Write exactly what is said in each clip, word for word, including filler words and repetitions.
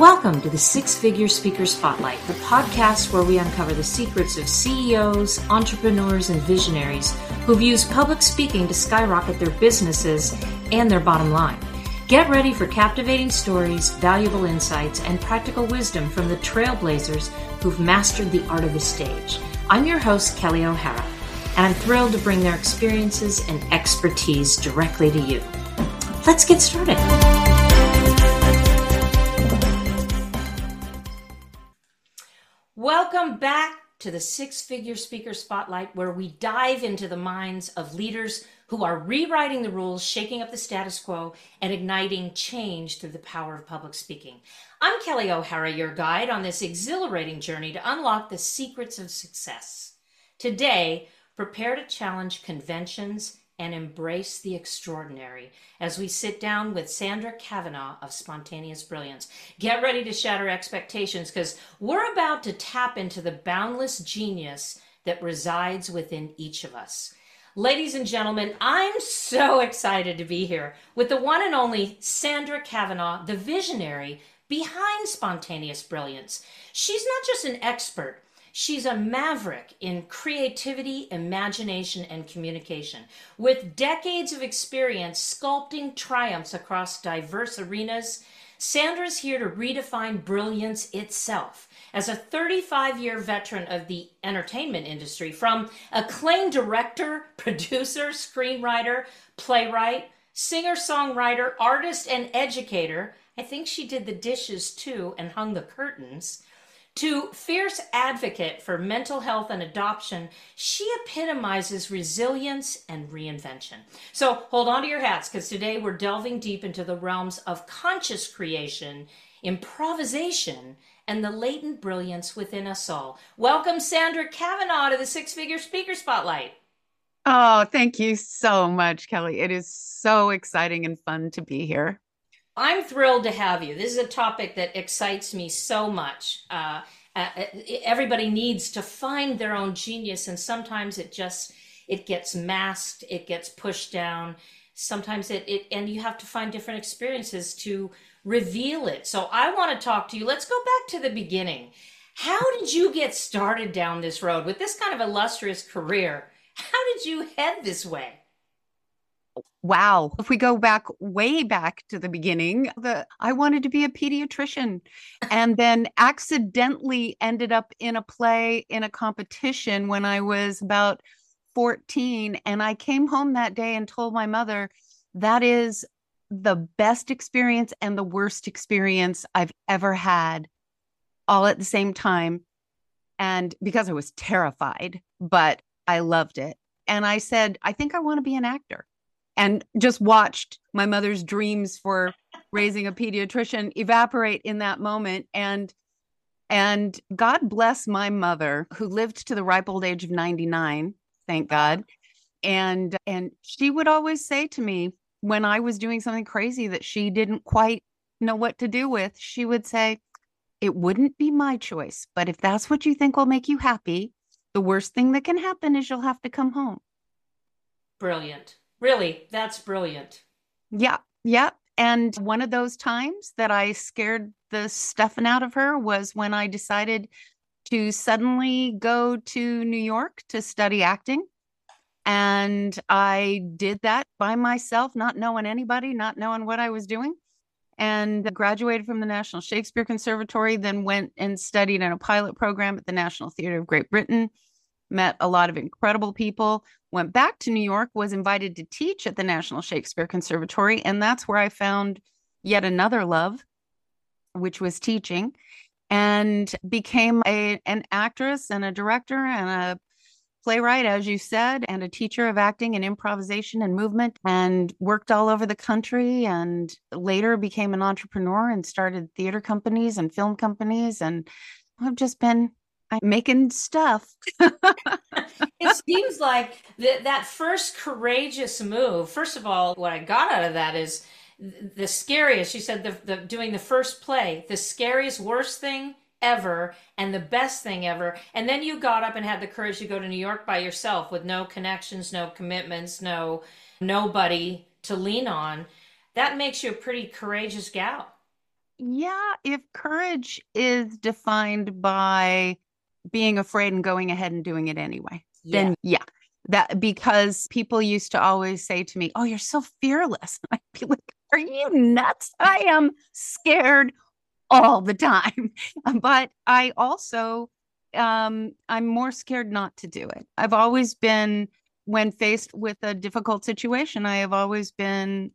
Welcome to the Six Figure Speaker Spotlight, the podcast where we uncover the secrets of C E Os, entrepreneurs, and visionaries who've used public speaking to skyrocket their businesses and their bottom line. Get ready for captivating stories, valuable insights, and practical wisdom from the trailblazers who've mastered the art of the stage. I'm your host, Kelly O'Hara, and I'm thrilled to bring their experiences and expertise directly to you. Let's get started. Welcome back to the Six Figure Speaker Spotlight, where we dive into the minds of leaders who are rewriting the rules, shaking up the status quo, and igniting change through the power of public speaking. I'm Kelly O'Hara, your guide on this exhilarating journey to unlock the secrets of success. Today, prepare to challenge conventions and embrace the extraordinary as we sit down with Sandra Cavanaugh of Spontaneous Brilliance. Get ready to shatter expectations because we're about to tap into the boundless genius that resides within each of us. Ladies and gentlemen, I'm so excited to be here with the one and only Sandra Cavanaugh, the visionary behind Spontaneous Brilliance. She's not just an expert. She's a maverick in creativity, imagination, and communication. With decades of experience sculpting triumphs across diverse arenas, Sandra's here to redefine brilliance itself. As a thirty-five-year veteran of the entertainment industry, from acclaimed director, producer, screenwriter, playwright, singer-songwriter, artist, and educator, I think she did the dishes too and hung the curtains, to fierce advocate for mental health and adoption, she epitomizes resilience and reinvention. So hold on to your hats, because today we're delving deep into the realms of conscious creation, improvisation, and the latent brilliance within us all. Welcome, Sandra Cavanaugh, to the Six Figure Speaker Spotlight. Oh, thank you so much, Kelly. It is so exciting and fun to be here. I'm thrilled to have you. This is a topic that excites me so much. Uh, uh, everybody needs to find their own genius, and sometimes it just, it gets masked, it gets pushed down. Sometimes it, it and you have to find different experiences to reveal it. So I want to talk to you. Let's go back to the beginning. How did you get started down this road with this kind of illustrious career? How did you head this way? Wow. If we go back way back to the beginning, the I wanted to be a pediatrician and then accidentally ended up in a play in a competition when I was about fourteen. And I came home that day and told my mother, that is the best experience and the worst experience I've ever had all at the same time. And because I was terrified, but I loved it. And I said, I think I want to be an actor. And just watched my mother's dreams for raising a pediatrician evaporate in that moment. And, and God bless my mother, who lived to the ripe old age of ninety-nine, thank God. And, and she would always say to me when I was doing something crazy that she didn't quite know what to do with, she would say, it wouldn't be my choice, but if that's what you think will make you happy, the worst thing that can happen is you'll have to come home. Brilliant. Really, that's brilliant. Yeah, yeah. And one of those times that I scared the stuffing out of her was when I decided to suddenly go to New York to study acting. And I did that by myself, not knowing anybody, not knowing what I was doing, and graduated from the National Shakespeare Conservatory, then went and studied in a pilot program at the National Theatre of Great Britain. Met a lot of incredible people, went back to New York, was invited to teach at the National Shakespeare Conservatory. And that's where I found yet another love, which was teaching, and became a, an actress and a director and a playwright, as you said, and a teacher of acting and improvisation and movement, and worked all over the country, and later became an entrepreneur and started theater companies and film companies. And I've just been I'm making stuff. It seems like th- that first courageous move, first of all, what I got out of that is the scariest, you said the, the doing the first play, the scariest, worst thing ever and the best thing ever. And then you got up and had the courage to go to New York by yourself with no connections, no commitments, no nobody to lean on. That makes you a pretty courageous gal. Yeah, if courage is defined by being afraid and going ahead and doing it anyway, Yeah. then yeah, that because people used to always say to me, "Oh, you're so fearless." I'd be like, "Are you nuts? I am scared all the time." But I also, um, I'm more scared not to do it. I've always been, when faced with a difficult situation, I have always been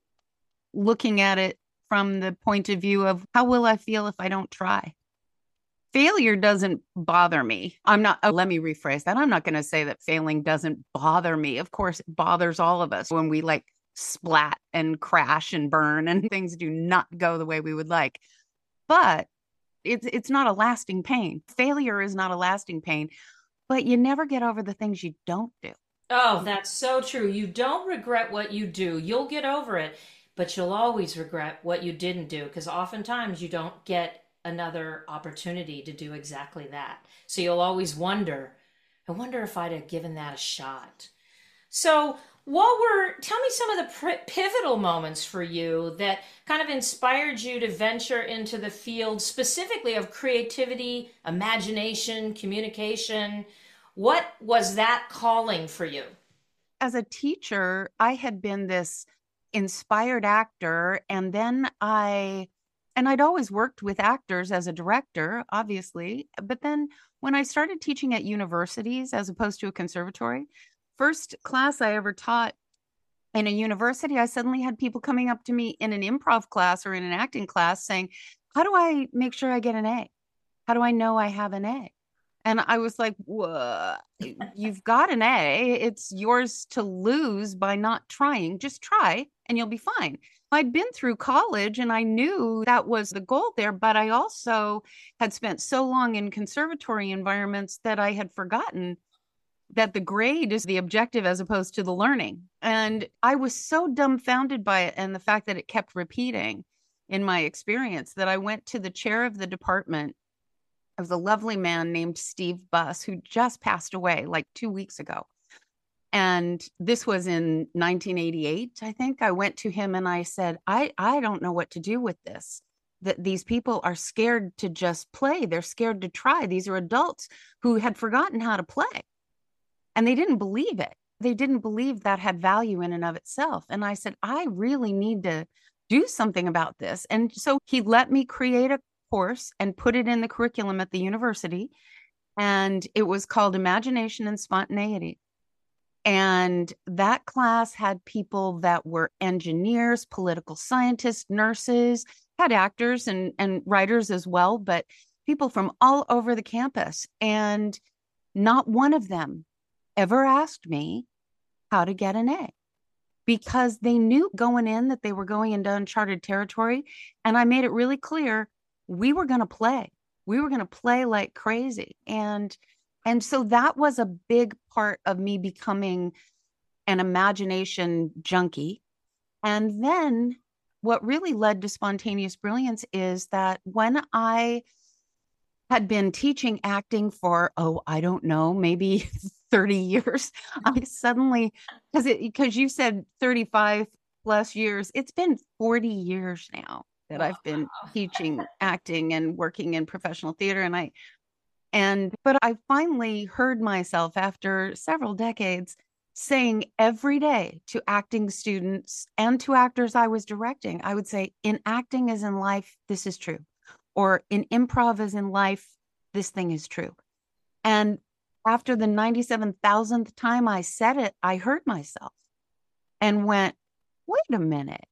looking at it from the point of view of how will I feel if I don't try? Failure doesn't bother me. I'm not, oh, let me rephrase that. I'm not going to say that failing doesn't bother me. Of course, it bothers all of us when we like splat and crash and burn and things do not go the way we would like. But it's it's not a lasting pain. Failure is not a lasting pain, but you never get over the things you don't do. Oh, that's so true. You don't regret what you do. You'll get over it, but you'll always regret what you didn't do because oftentimes you don't get another opportunity to do exactly that. So you'll always wonder, I wonder if I'd have given that a shot. So, what were, tell me some of the pr- pivotal moments for you that kind of inspired you to venture into the field specifically of creativity, imagination, communication. What was that calling for you? As a teacher, I had been this inspired actor, and then I and I'd always worked with actors as a director, obviously, but then when I started teaching at universities as opposed to a conservatory, first class I ever taught in a university, I suddenly had people coming up to me in an improv class or in an acting class saying, "How do I make sure I get an A? How do I know I have an A?" And I was like, "Whoa, you've got an A. It's yours to lose by not trying. Just try and you'll be fine." I'd been through college and I knew that was the goal there, but I also had spent so long in conservatory environments that I had forgotten that the grade is the objective as opposed to the learning. And I was so dumbfounded by it and the fact that it kept repeating in my experience that I went to the chair of the department. It was a lovely man named Steve Buss who just passed away like two weeks ago. And this was in nineteen eighty-eight, I think. I went to him and I said, I, I don't know what to do with this. That these people are scared to just play. They're scared to try. These are adults who had forgotten how to play and they didn't believe it. They didn't believe that had value in and of itself. And I said, I really need to do something about this. And so he let me create a course and put it in the curriculum at the university. And it was called Imagination and Spontaneity. And that class had people that were engineers, political scientists, nurses, had actors and, and writers as well, but people from all over the campus. And not one of them ever asked me how to get an A because they knew going in that they were going into uncharted territory. And I made it really clear we were going to play. We were going to play like crazy. And and so that was a big part of me becoming an imagination junkie. And then what really led to spontaneous brilliance is that when I had been teaching acting for, oh, I don't know, maybe thirty years. I suddenly, because it because you said thirty-five plus years, it's been forty years now that Wow. I've been teaching acting and working in professional theater. And I and but I finally heard myself after several decades saying every day to acting students and to actors I was directing, I would say, in acting as in life, this is true. Or in improv as in life, this thing is true. And after the ninety-seven thousandth time I said it, I heard myself and went, wait a minute,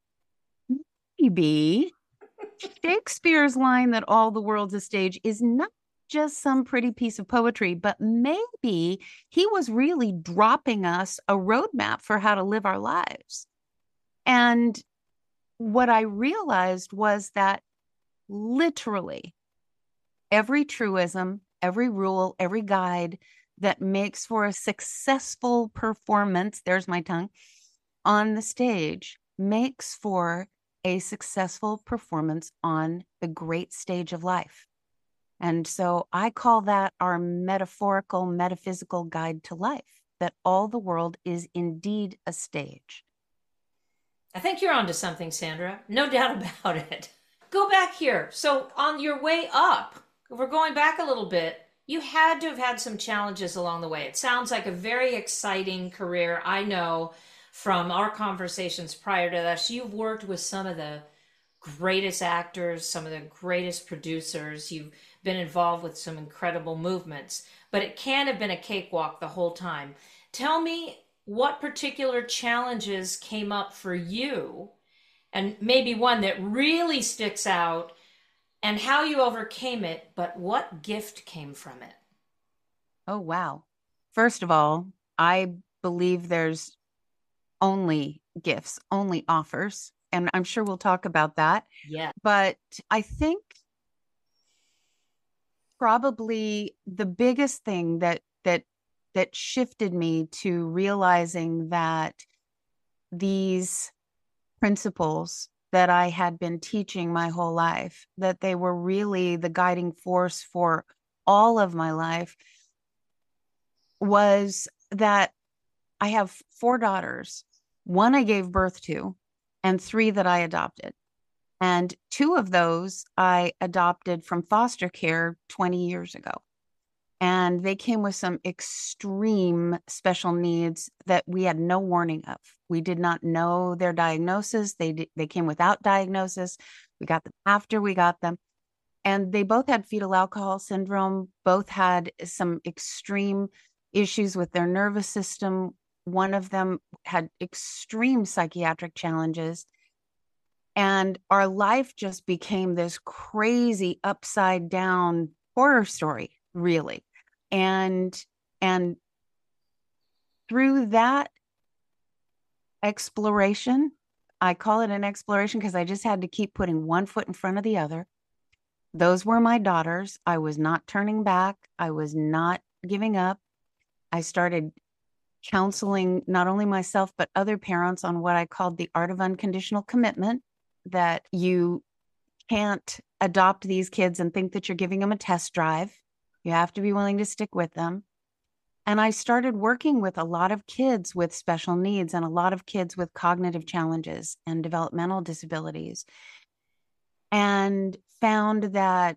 maybe Shakespeare's line that all the world's a stage is not just some pretty piece of poetry, but maybe he was really dropping us a roadmap for how to live our lives. And what I realized was that literally every truism, every rule, every guide that makes for a successful performance, there's my tongue, on the stage makes for a successful performance on the great stage of life. And so I call that our metaphorical, metaphysical guide to life, that all the world is indeed a stage. I think you're onto something, Sandra. No doubt about it. Go back here. So on your way up, we're going back a little bit. You had to have had some challenges along the way. It sounds like a very exciting career. I know from our conversations prior to this, you've worked with some of the greatest actors, some of the greatest producers. You've been involved with some incredible movements, but it can't have been a cakewalk the whole time. Tell me what particular challenges came up for you, and maybe one that really sticks out, and how you overcame it, but what gift came from it. Oh, wow. First of all, I believe there's only gifts, only offers. And I'm sure we'll talk about that. Yeah. But I think probably the biggest thing that that that shifted me to realizing that these principles that I had been teaching my whole life, that they were really the guiding force for all of my life, was that I have four daughters. One I gave birth to, and three that I adopted. And two of those I adopted from foster care twenty years ago. And they came with some extreme special needs that we had no warning of. We did not know their diagnosis. They did, they came without diagnosis. We got them after we got them. And they both had fetal alcohol syndrome, both had some extreme issues with their nervous system. One of them had extreme psychiatric challenges. And our life just became this crazy upside down horror story, really. And, and through that exploration, I call it an exploration because I just had to keep putting one foot in front of the other. Those were my daughters. I was not turning back. I was not giving up. I started counseling not only myself, but other parents on what I called the art of unconditional commitment, that you can't adopt these kids and think that you're giving them a test drive. You have to be willing to stick with them. And I started working with a lot of kids with special needs and a lot of kids with cognitive challenges and developmental disabilities, and found that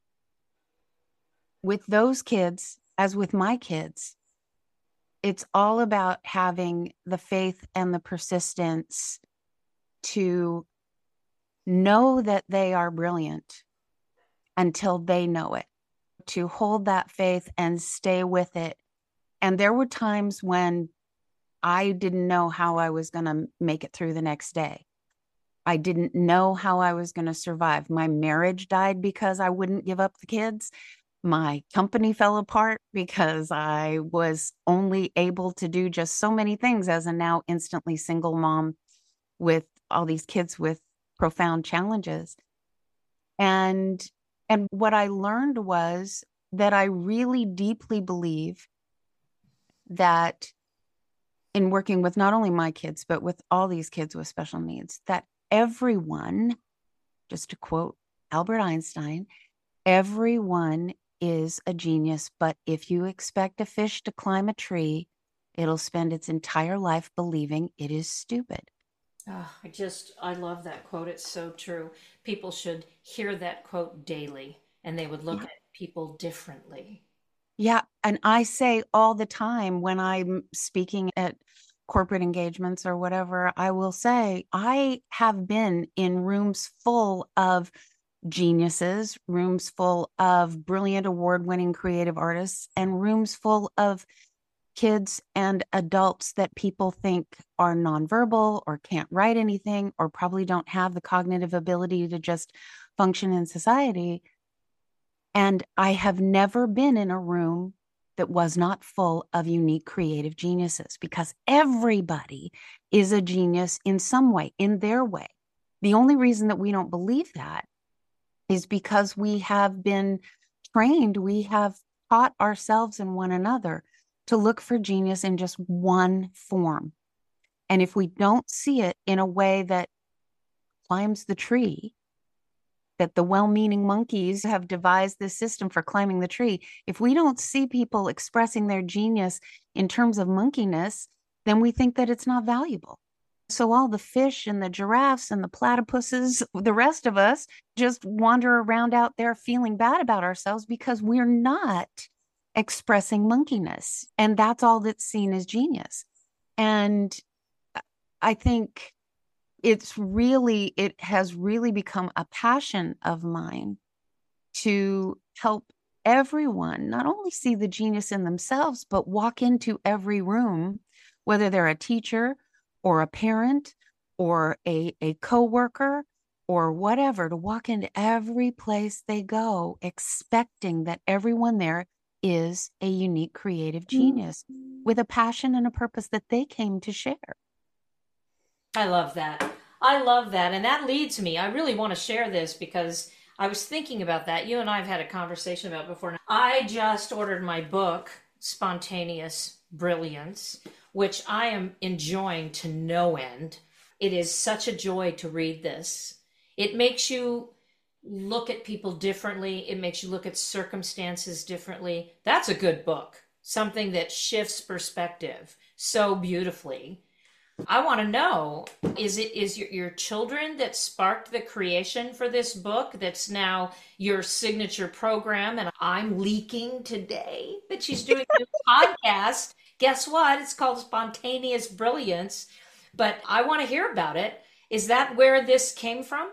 with those kids, as with my kids, it's all about having the faith and the persistence to know that they are brilliant until they know it, to hold that faith and stay with it. And there were times when I didn't know how I was going to make it through the next day. I didn't know how I was going to survive. My marriage died because I wouldn't give up the kids. My company fell apart because I was only able to do just so many things as a now instantly single mom with all these kids with profound challenges. And, and what I learned was that I really deeply believe that in working with not only my kids, but with all these kids with special needs, that everyone, just to quote Albert Einstein, everyone is a genius, but if you expect a fish to climb a tree, it'll spend its entire life believing it is stupid. Oh, I just, I love that quote. It's so true. People should hear that quote daily and they would look Yeah. at people differently. Yeah. And I say all the time when I'm speaking at corporate engagements or whatever, I will say, I have been in rooms full of geniuses, rooms full of brilliant award-winning creative artists, and rooms full of kids and adults that people think are nonverbal or can't write anything or probably don't have the cognitive ability to just function in society. And I have never been in a room that was not full of unique creative geniuses, because everybody is a genius in some way, in their way. The only reason that we don't believe that is because we have been trained, we have taught ourselves and one another to look for genius in just one form. And if we don't see it in a way that climbs the tree, that the well-meaning monkeys have devised this system for climbing the tree, if we don't see people expressing their genius in terms of monkeyness, then we think that it's not valuable. So all the fish and the giraffes and the platypuses, the rest of us just wander around out there feeling bad about ourselves because we're not expressing monkeyness. And that's all that's seen as genius. And I think it's really, it has really become a passion of mine to help everyone not only see the genius in themselves, but walk into every room, whether they're a teacher or a parent or a, a coworker or whatever, to walk into every place they go, expecting that everyone there is a unique creative genius with a passion and a purpose that they came to share. I love that. I love that. And that leads me, I really want to share this because I was thinking about that. You and I have had a conversation about it before. I just ordered my book, Spontaneous Brilliance, which I am enjoying to no end. It is such a joy to read this. It makes you look at people differently. It makes you look at circumstances differently. That's a good book. Something that shifts perspective so beautifully. I want to know, is it is your, your children that sparked the creation for this book that's now your signature program? And I'm leaking today that she's doing a new podcast. Guess what? It's called Spontaneous Brilliance. But I want to hear about it. Is that where this came from?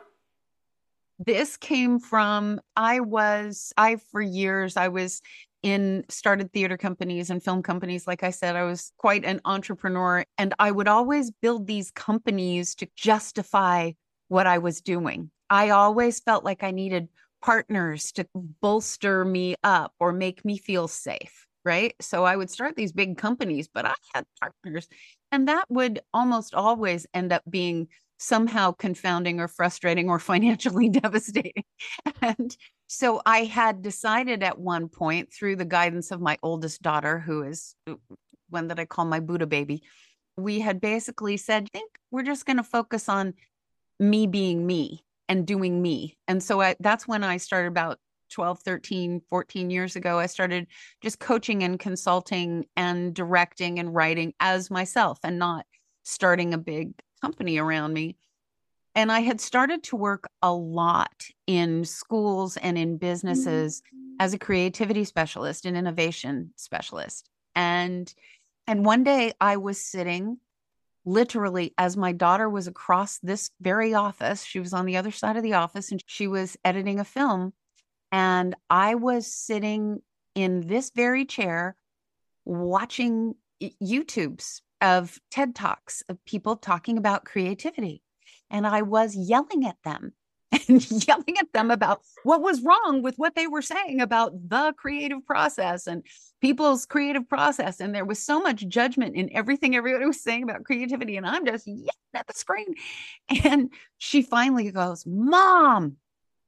This came from, I was, I, for years, I was in, started theater companies and film companies. Like I said, I was quite an entrepreneur, and I would always build these companies to justify what I was doing. I always felt like I needed partners to bolster me up or make me feel safe, right? So I would start these big companies, but I had partners, and that would almost always end up being somehow confounding or frustrating or financially devastating. And so I had decided at one point, through the guidance of my oldest daughter, who is one that I call my Buddha baby, we had basically said, I think we're just going to focus on me being me and doing me. And so I, that's when I started about twelve, thirteen, fourteen years ago. I started just coaching and consulting and directing and writing as myself and not starting a big company around me. And I had started to work a lot in schools and in businesses as a creativity specialist, an innovation specialist. And and one day I was sitting literally as my daughter was across this very office. She was on the other side of the office and she was editing a film. And I was sitting in this very chair watching YouTubes of TED Talks of people talking about creativity. And I was yelling at them and yelling at them about what was wrong with what they were saying about the creative process and people's creative process. And there was so much judgment in everything everybody was saying about creativity. And I'm just yelling at the screen. And she finally goes, "Mom,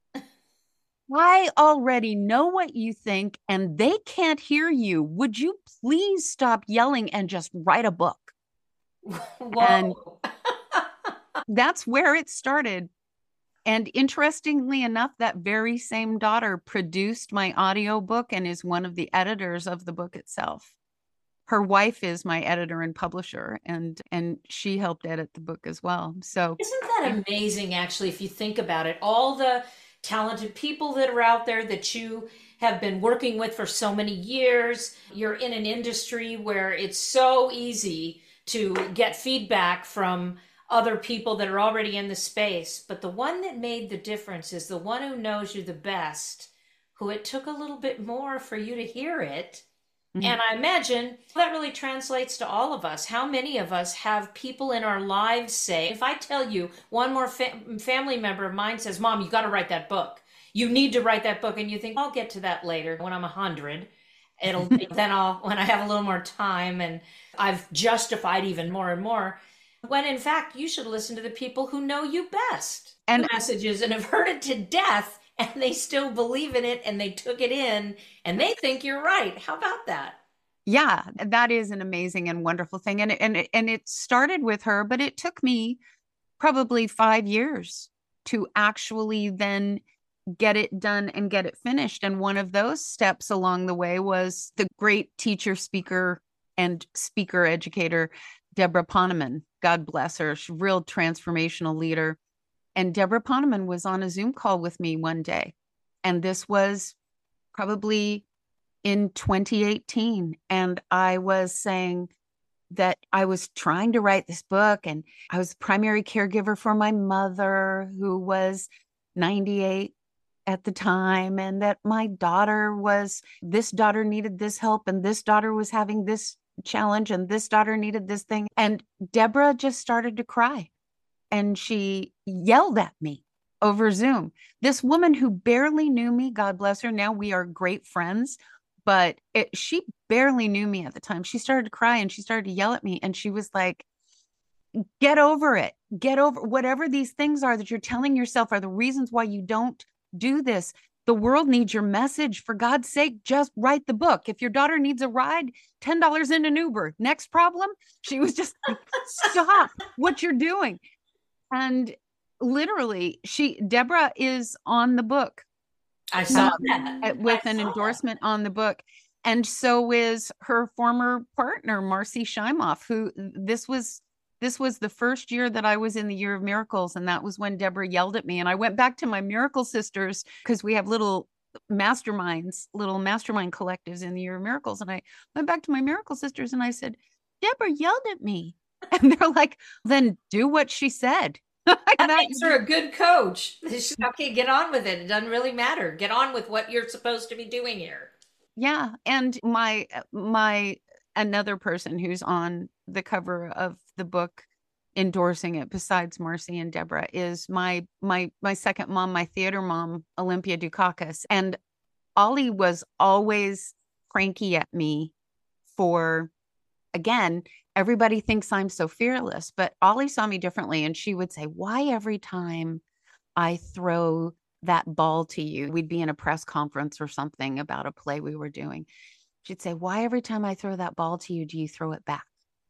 I already know what you think and they can't hear you. Would you please stop yelling and just write a book?" Whoa. And that's where it started. And interestingly enough, that very same daughter produced my audiobook and is one of the editors of the book itself. Her wife is my editor and publisher, and and she helped edit the book as well. So isn't that amazing, actually, if you think about it? All the talented people that are out there that you have been working with for so many years. You're in an industry where it's so easy to get feedback from other people that are already in the space. But the one that made the difference is the one who knows you the best, who it took a little bit more for you to hear it. Mm-hmm. And I imagine that really translates to all of us. How many of us have people in our lives say, if I tell you one more fa- family member of mine says, "Mom, you got to write that book. You need to write that book." And you think, I'll get to that later when I'm a hundred. It'll then I'll, when I have a little more time and I've justified even more and more. When in fact, you should listen to the people who know you best and the messages and have heard it to death, and they still believe in it and they took it in and they think you're right. How about that? Yeah, that is an amazing and wonderful thing. And, and, and it started with her, but it took me probably five years to actually then get it done and get it finished. And one of those steps along the way was the great teacher, speaker, and speaker educator, Deborah Poneman. God bless her. She's a real transformational leader. And Deborah Poneman was on a Zoom call with me one day. And this was probably in twenty eighteen. And I was saying that I was trying to write this book, and I was primary caregiver for my mother, who was ninety-eight at the time, and that my daughter was, this daughter needed this help, and this daughter was having this challenge, and this daughter needed this thing. And Deborah just started to cry, and she yelled at me over Zoom. This woman who barely knew me, God bless her, now we are great friends, but it, she barely knew me at the time. She started to cry and she started to yell at me, and she was like, get over it. Get over whatever these things are that you're telling yourself are the reasons why you don't do this. The world needs your message. For God's sake, just write the book. If your daughter needs a ride, ten dollars in an Uber. Next problem. She was just like, stop what you're doing. And literally, she, Deborah is on the book. I saw that. With I an saw endorsement that. on the book. And so is her former partner, Marcy Shimoff, who this was this was the first year that I was in the Year of Miracles. And that was when Deborah yelled at me. And I went back to my Miracle Sisters, because we have little masterminds, little mastermind collectives in the Year of Miracles. And I went back to my Miracle Sisters and I said, Deborah yelled at me. And they're like, then do what she said. That makes her a good coach. Okay, get on with it. It doesn't really matter. Get on with what you're supposed to be doing here. Yeah. And my, my, another person who's on the cover of the book endorsing it, besides Marcy and Deborah, is my, my, my second mom, my theater mom, Olympia Dukakis. And Ollie was always cranky at me for, again, everybody thinks I'm so fearless, but Ollie saw me differently. And she would say, why every time I throw that ball to you, we'd be in a press conference or something about a play we were doing. She'd say, why every time I throw that ball to you, do you throw it back?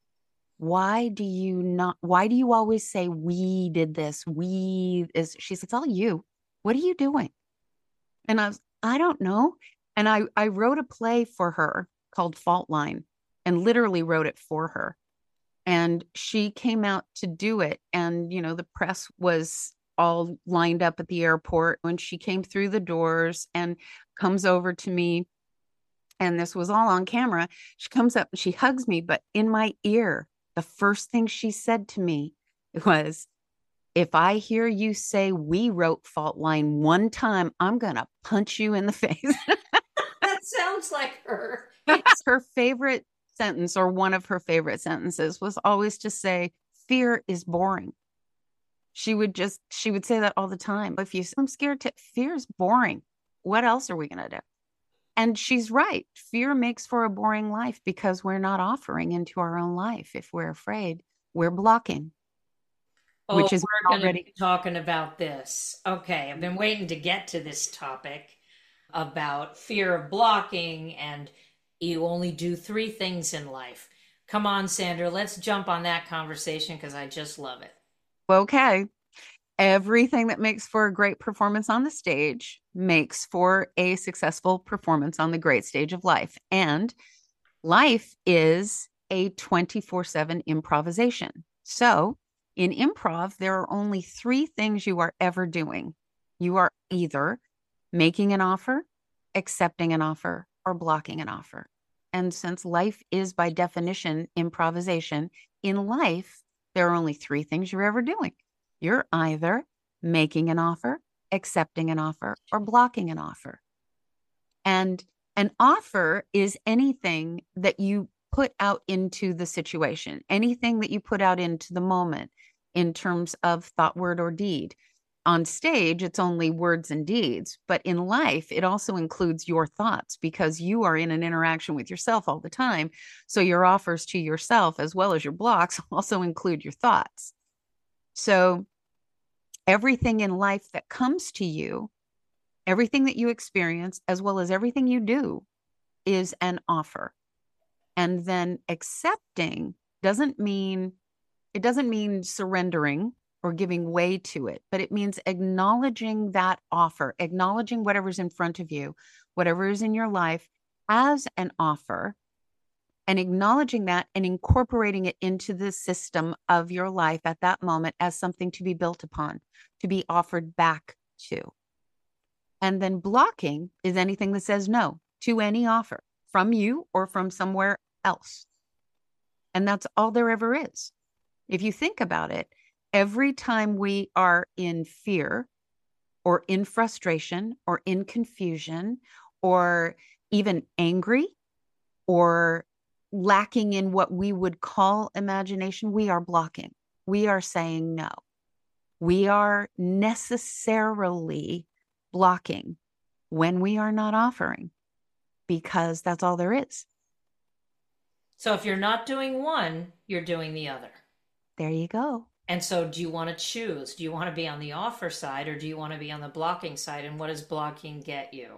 Why do you not, why do you always say, we did this? We is, she said, it's all you. What are you doing? And I was, I don't know. And I, I wrote a play for her called Fault Line, and literally wrote it for her. And she came out to do it. And, you know, the press was all lined up at the airport when she came through the doors and comes over to me. And this was all on camera. She comes up and she hugs me, but in my ear, the first thing she said to me was, if I hear you say we wrote Fault Line one time, I'm going to punch you in the face. That sounds like her. Her favorite sentence, or one of her favorite sentences, was always to say, fear is boring. She would just, she would say that all the time. If you, I'm scared to, fear is boring. What else are we going to do? And she's right. Fear makes for a boring life because we're not offering into our own life. If we're afraid, we're blocking. Oh, which is we're going to already be talking about this. Okay, I've been waiting to get to this topic about fear of blocking, and you only do three things in life. Come on, Sandra, let's jump on that conversation because I just love it. Okay. Everything that makes for a great performance on the stage makes for a successful performance on the great stage of life. And life is a twenty-four seven improvisation. So in improv, there are only three things you are ever doing. You are either making an offer, accepting an offer, or blocking an offer. And since life is by definition improvisation, in life, there are only three things you're ever doing. You're either making an offer, accepting an offer, or blocking an offer. And an offer is anything that you put out into the situation, anything that you put out into the moment in terms of thought, word, or deed. On stage, it's only words and deeds, but in life, it also includes your thoughts because you are in an interaction with yourself all the time. So your offers to yourself, as well as your blocks, also include your thoughts. So everything in life that comes to you, everything that you experience, as well as everything you do, is an offer. And then accepting doesn't mean, it doesn't mean surrendering or giving way to it, but it means acknowledging that offer, acknowledging whatever's in front of you, whatever is in your life as an offer, and acknowledging that and incorporating it into the system of your life at that moment as something to be built upon, to be offered back to. And then blocking is anything that says no to any offer from you or from somewhere else. And that's all there ever is. If you think about it, every time we are in fear or in frustration or in confusion or even angry or lacking in what we would call imagination, we are blocking. We are saying no. We are necessarily blocking when we are not offering, because that's all there is. So if you're not doing one, you're doing the other. There you go. And so do you want to choose? Do you want to be on the offer side or do you want to be on the blocking side? And what does blocking get you?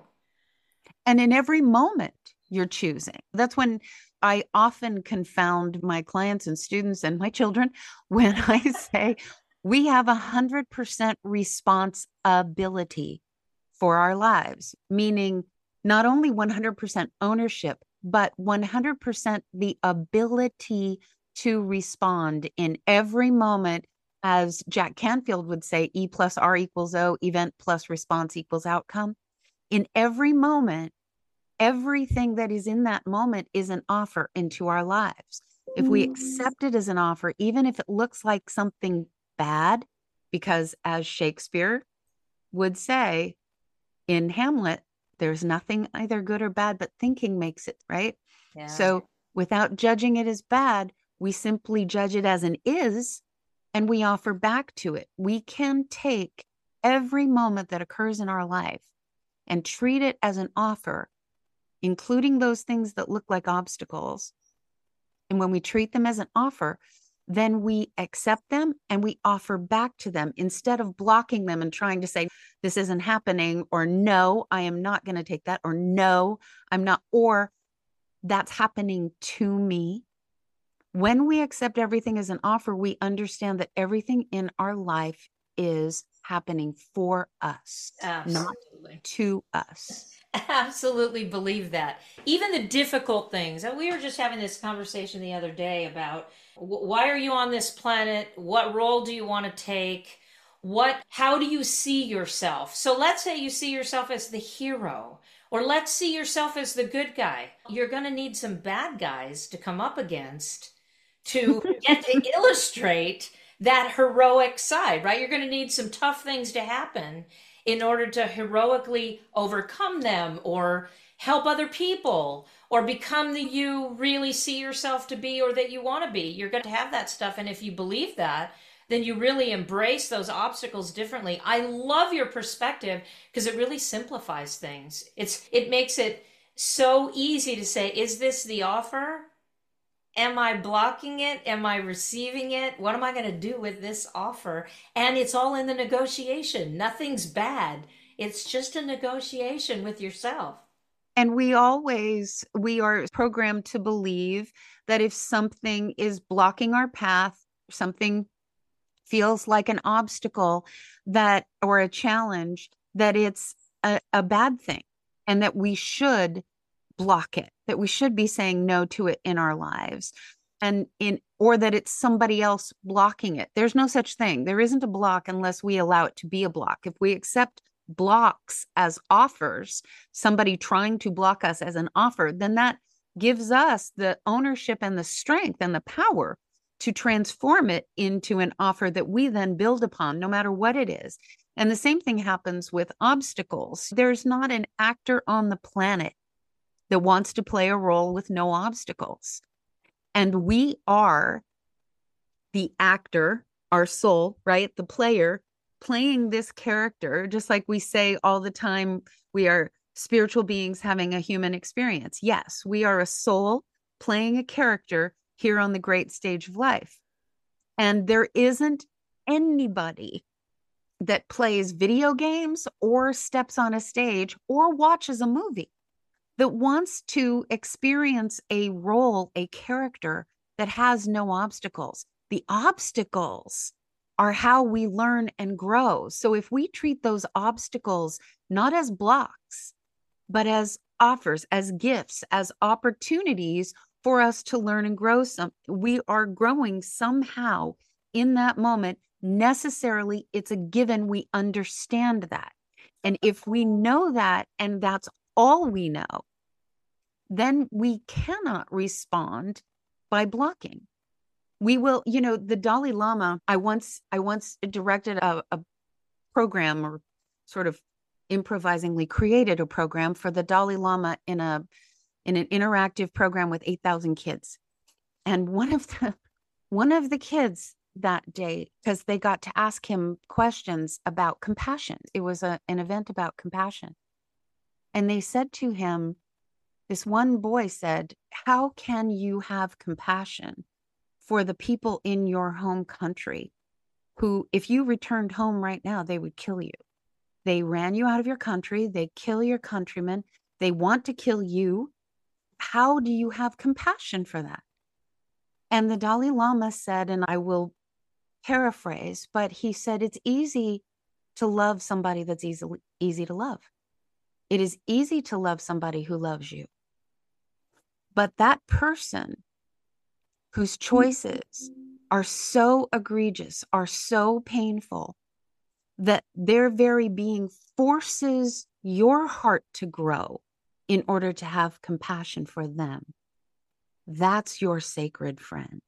And in every moment you're choosing. That's when I often confound my clients and students and my children when I say we have a hundred percent responsibility for our lives, meaning not only one hundred percent ownership, but one hundred percent the ability to respond in every moment. As Jack Canfield would say, E plus R equals O, event plus response equals outcome. In every moment, everything that is in that moment is an offer into our lives. If we accept it as an offer, even if it looks like something bad, because as Shakespeare would say in Hamlet, there's nothing either good or bad, but thinking makes it, right? Yeah. So without judging it as bad, we simply judge it as an is, and we offer back to it. We can take every moment that occurs in our life and treat it as an offer, including those things that look like obstacles. And when we treat them as an offer, then we accept them and we offer back to them instead of blocking them and trying to say, this isn't happening, or no, I am not going to take that, or no, I'm not, or that's happening to me. When we accept everything as an offer, we understand that everything in our life is happening for us, Absolutely. Not to us. Absolutely believe that. Even the difficult things. And we were just having this conversation the other day about why are you on this planet? What role do you want to take? What, how do you see yourself? So let's say you see yourself as the hero, or let's see yourself as the good guy. You're going to need some bad guys to come up against to get to illustrate that heroic side, right? You're going to need some tough things to happen in order to heroically overcome them or help other people or become the you really see yourself to be or that you want to be. You're going to have that stuff. And if you believe that, then you really embrace those obstacles differently. I love your perspective because it really simplifies things. It's it makes it so easy to say, is this the offer? Am I blocking it? Am I receiving it? What am I going to do with this offer? And it's all in the negotiation. Nothing's bad. It's just a negotiation with yourself. And we always, we are programmed to believe that if something is blocking our path, something feels like an obstacle that, or a challenge, that it's a, a bad thing and that we should block it, that we should be saying no to it in our lives, and in, or that it's somebody else blocking it. There's no such thing. There isn't a block unless we allow it to be a block. If we accept blocks as offers, somebody trying to block us as an offer, then that gives us the ownership and the strength and the power to transform it into an offer that we then build upon, no matter what it is. And the same thing happens with obstacles. There's not an actor on the planet that wants to play a role with no obstacles. And we are the actor, our soul, right? The player playing this character, just like we say all the time, we are spiritual beings having a human experience. Yes, we are a soul playing a character here on the great stage of life. And there isn't anybody that plays video games or steps on a stage or watches a movie that wants to experience a role, a character that has no obstacles. The obstacles are how we learn and grow. So if we treat those obstacles not as blocks, but as offers, as gifts, as opportunities for us to learn and grow. Some we are growing somehow in that moment. Necessarily, it's a given. We understand that. And if we know that, and that's all we know, then we cannot respond by blocking. We will, you know, the Dalai Lama, I once, I once directed a, a program, or sort of improvisingly created a program for the Dalai Lama in a, in an interactive program with eight thousand kids. And one of the, one of the kids that day, because they got to ask him questions about compassion. It was a, an event about compassion. And they said to him, this one boy said, how can you have compassion for the people in your home country who, if you returned home right now, they would kill you? They ran you out of your country. They kill your countrymen. They want to kill you. How do you have compassion for that? And the Dalai Lama said, and I will paraphrase, but he said, it's easy to love somebody that's easy, easy to love. It is easy to love somebody who loves you. But that person whose choices are so egregious, are so painful, that their very being forces your heart to grow in order to have compassion for them. That's your sacred friend.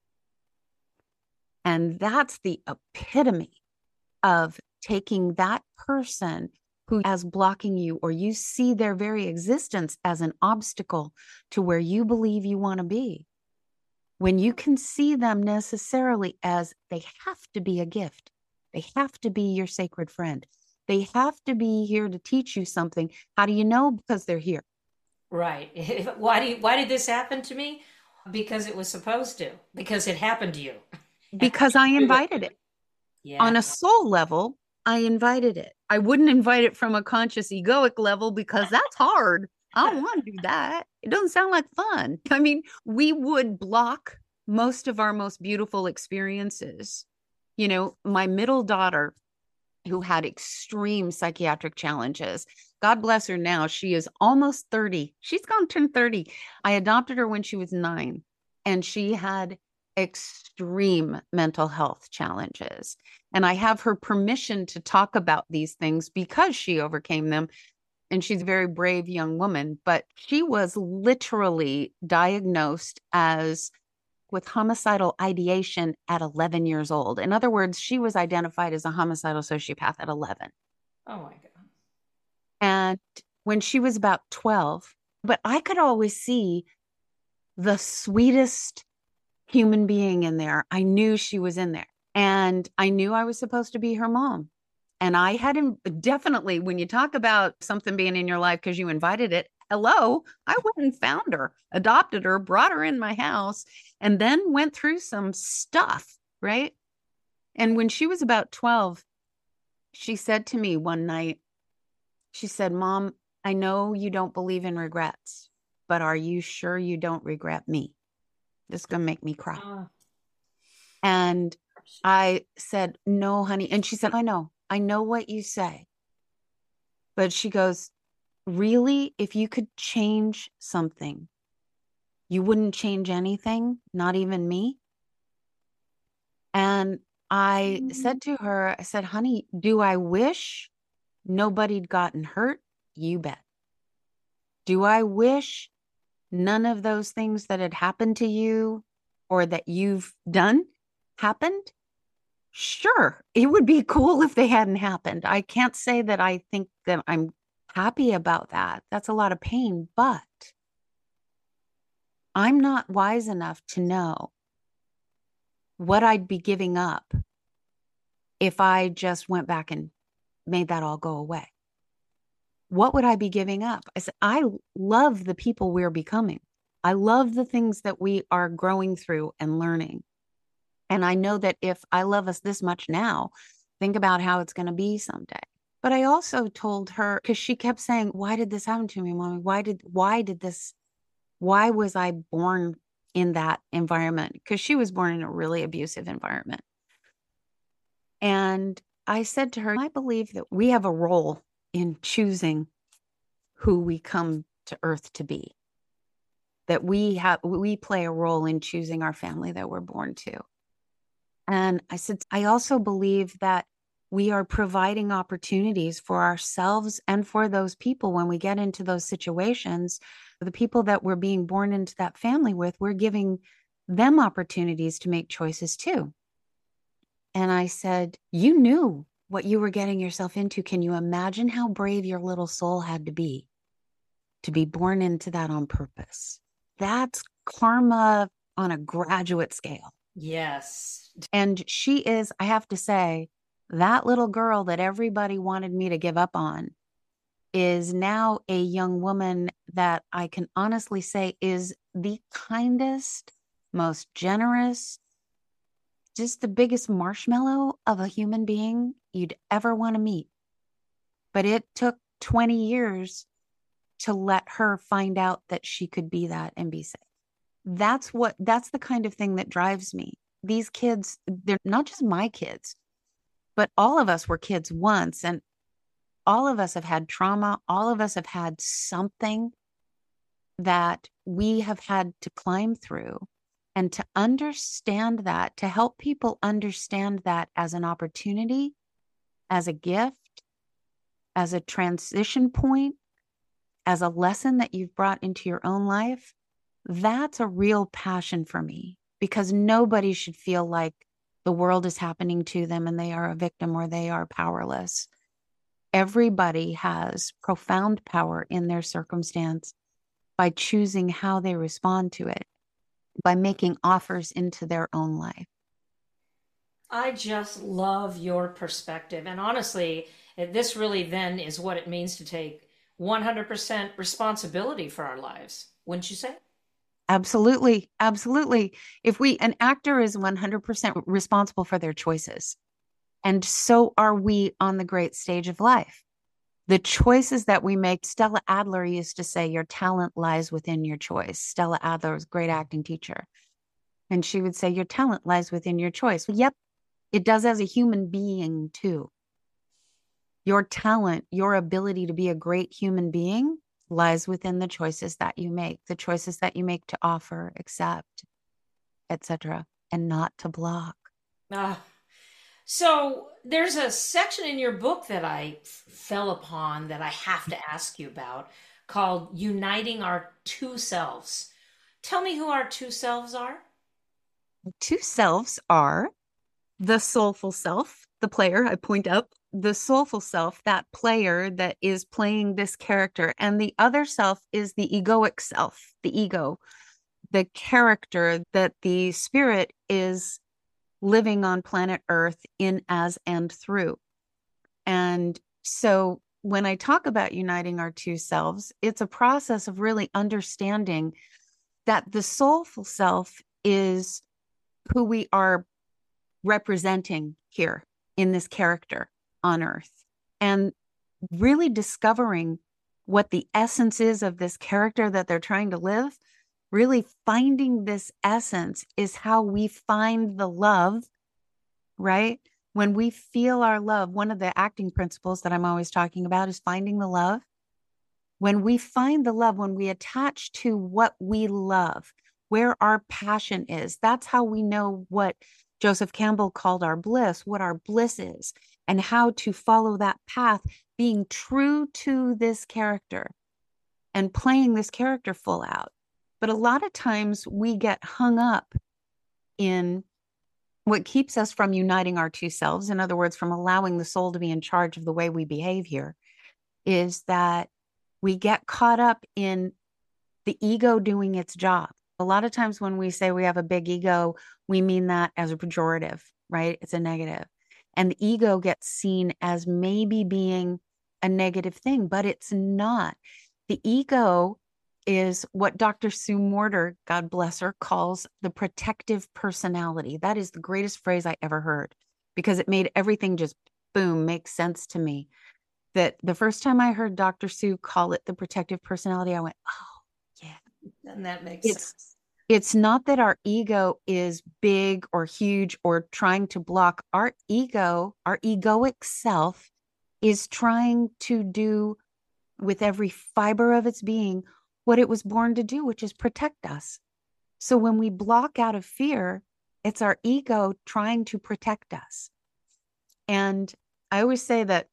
And that's the epitome of taking that person who is blocking you, or you see their very existence as an obstacle to where you believe you want to be. When you can see them necessarily as they have to be a gift, they have to be your sacred friend, they have to be here to teach you something. How do you know? Because they're here. Right. Why do you, why did this happen to me? Because it was supposed to. Because it happened to you. Because I invited it. Yeah. On a soul level, I invited it. I wouldn't invite it from a conscious egoic level, because that's hard. I don't want to do that. It doesn't sound like fun. I mean, we would block most of our most beautiful experiences. You know, my middle daughter, who had extreme psychiatric challenges, God bless her now, she is almost thirty. She's gone to turn thirty. I adopted her when she was nine, and she had extreme mental health challenges. And I have her permission to talk about these things because she overcame them. And she's a very brave young woman, but she was literally diagnosed as with homicidal ideation at eleven years old. In other words, she was identified as a homicidal sociopath at eleven. Oh my God. And when she was about twelve, but I could always see the sweetest human being in there. I knew she was in there, and I knew I was supposed to be her mom. And I had him definitely, when you talk about something being in your life because you invited it, hello, I went and found her, adopted her, brought her in my house, and then went through some stuff, right? And when she was about twelve, she said to me one night, she said, Mom, I know you don't believe in regrets, but are you sure you don't regret me? This is going to make me cry. Uh, and I said, no, honey. And she said, I know, I know what you say. But she goes, really, if you could change something, you wouldn't change anything, not even me? And I mm-hmm. said to her, I said, honey, do I wish nobody'd gotten hurt? You bet. Do I wish none of those things that had happened to you or that you've done happened? Sure. It would be cool if they hadn't happened. I can't say that I think that I'm happy about that. That's a lot of pain, but I'm not wise enough to know what I'd be giving up if I just went back and made that all go away. What would I be giving up? I said, I love the people we're becoming. I love the things that we are growing through and learning. And I know that if I love us this much now, think about how it's going to be someday. But I also told her, because she kept saying, why did this happen to me, Mommy? Why did, why did this, why was I born in that environment? Because she was born in a really abusive environment. And I said to her, I believe that we have a role in choosing who we come to earth to be. that we have, we play a role in choosing our family that we're born to. And I said, I also believe that we are providing opportunities for ourselves and for those people when we get into those situations. The people that we're being born into that family with, we're giving them opportunities to make choices too. And I said, you knew what you were getting yourself into. Can you imagine how brave your little soul had to be to be born into that on purpose? That's karma on a graduate scale. Yes. And she is, I have to say, that little girl that everybody wanted me to give up on is now a young woman that I can honestly say is the kindest, most generous, just the biggest marshmallow of a human being you'd ever want to meet. But it took twenty years to let her find out that she could be that and be safe. That's what, that's the kind of thing that drives me. These kids, they're not just my kids, but all of us were kids once, and all of us have had trauma. All of us have had something that we have had to climb through. And to understand that, to help people understand that as an opportunity, as a gift, as a transition point, as a lesson that you've brought into your own life, that's a real passion for me, because nobody should feel like the world is happening to them and they are a victim or they are powerless. Everybody has profound power in their circumstance by choosing how they respond to it, by making offers into their own life. I just love your perspective. And honestly, this really then is what it means to take one hundred percent responsibility for our lives, wouldn't you say? Absolutely. Absolutely. If we, an actor is one hundred percent responsible for their choices. And so are we on the great stage of life. The choices that we make, Stella Adler used to say, your talent lies within your choice. Stella Adler was a great acting teacher. And she would say, your talent lies within your choice. Well, yep, it does as a human being too. Your talent, your ability to be a great human being lies within the choices that you make, the choices that you make to offer, accept, et cetera, and not to block. Ah, so there's a section in your book that I f- fell upon that I have to ask you about called Uniting Our Two Selves. Tell me who our two selves are. Two selves are the soulful self, the player, I point out, the soulful self, that player that is playing this character. And the other self is the egoic self, the ego, the character that the spirit is living on planet Earth in, as, and through. And so when I talk about uniting our two selves, it's a process of really understanding that the soulful self is who we are representing here in this character on Earth, and really discovering what the essence is of this character that they're trying to live. Really finding this essence is how we find the love, right? When we feel our love, one of the acting principles that I'm always talking about is finding the love. When we find the love, when we attach to what we love, where our passion is, that's how we know what Joseph Campbell called our bliss, what our bliss is, and how to follow that path, being true to this character and playing this character full out. But a lot of times we get hung up in what keeps us from uniting our two selves, in other words, from allowing the soul to be in charge of the way we behave here, is that we get caught up in the ego doing its job. A lot of times when we say we have a big ego, we mean that as a pejorative, right? It's a negative. And the ego gets seen as maybe being a negative thing, but it's not. The ego is what Doctor Sue Morter, God bless her, calls the protective personality. That is the greatest phrase I ever heard, because it made everything just boom, make sense to me. That the first time I heard Doctor Sue call it the protective personality, I went, oh, yeah. And that makes It's sense. it's not that our ego is big or huge or trying to block. Our ego, our egoic self, is trying to do with every fiber of its being what it was born to do, which is protect us. So when we block out of fear, it's our ego trying to protect us. And I always say that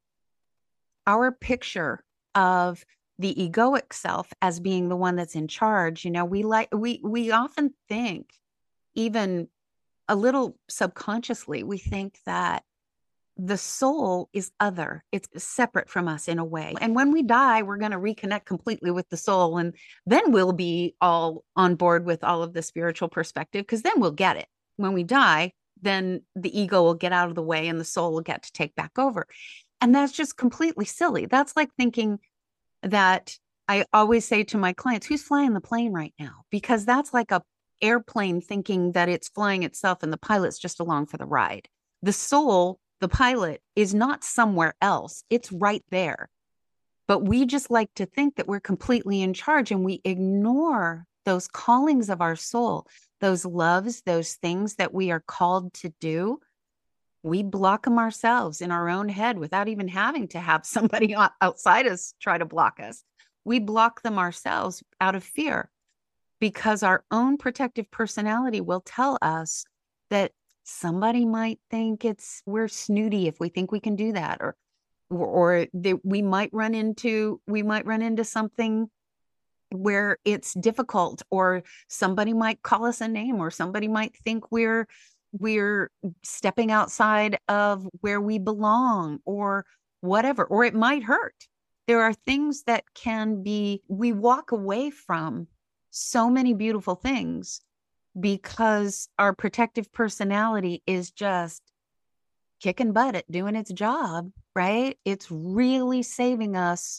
our picture of the egoic self as being the one that's in charge, you know, we like, we, we often think, even a little subconsciously, we think that the soul is other. It's separate from us in a way. And when we die, we're going to reconnect completely with the soul. And then we'll be all on board with all of the spiritual perspective, because then we'll get it. When we die, then the ego will get out of the way and the soul will get to take back over. And that's just completely silly. That's like thinking that, I always say to my clients, who's flying the plane right now? Because that's like a airplane thinking that it's flying itself and the pilot's just along for the ride. The soul, the pilot, is not somewhere else. It's right there. But we just like to think that we're completely in charge, and we ignore those callings of our soul, those loves, those things that we are called to do. We block them ourselves in our own head without even having to have somebody outside us try to block us. We block them ourselves out of fear, because our own protective personality will tell us that somebody might think it's we're snooty if we think we can do that, or or, or they, we might run into we might run into something where it's difficult, or somebody might call us a name, or somebody might think we're we're stepping outside of where we belong, or whatever, or it might hurt. There are things that can be, we walk away from so many beautiful things because our protective personality is just kicking butt at doing its job, right? It's really saving us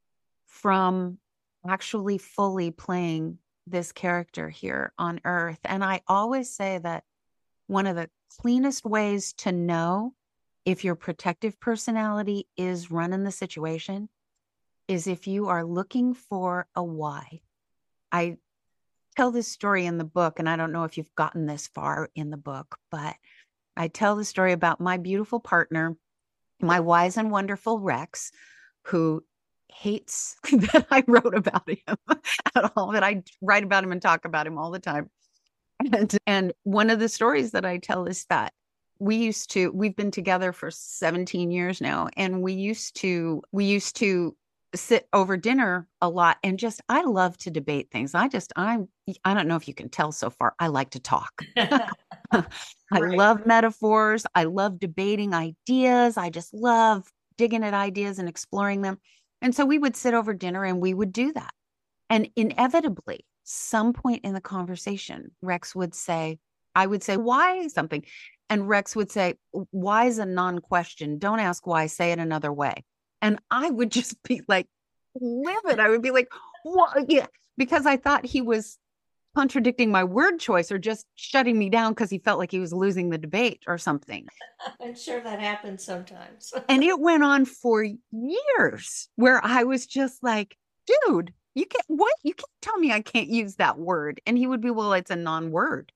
from actually fully playing this character here on Earth. And I always say that one of the cleanest ways to know if your protective personality is running the situation is if you are looking for a why. I tell this story in the book, and I don't know if you've gotten this far in the book, but I tell the story about my beautiful partner, my wise and wonderful Rex, who hates that I wrote about him at all, that I write about him and talk about him all the time. And, and one of the stories that I tell is that we used to, we've been together for seventeen years now. And we used to, we used to sit over dinner a lot, and just, I love to debate things. I just, I'm, I don't know if you can tell so far, I like to talk. I right. love metaphors. I love debating ideas. I just love digging at ideas and exploring them. And so we would sit over dinner and we would do that. And inevitably, some point in the conversation, Rex would say, I would say, why something? And Rex would say, why is a non-question. Don't ask why, say it another way. And I would just be like, livid. I would be like, what? Yeah, because I thought he was contradicting my word choice, or just shutting me down because he felt like he was losing the debate or something. I'm sure that happens sometimes. And it went on for years where I was just like, dude, you can't, what? You can't tell me I can't use that word. And he would be, well, it's a non-word.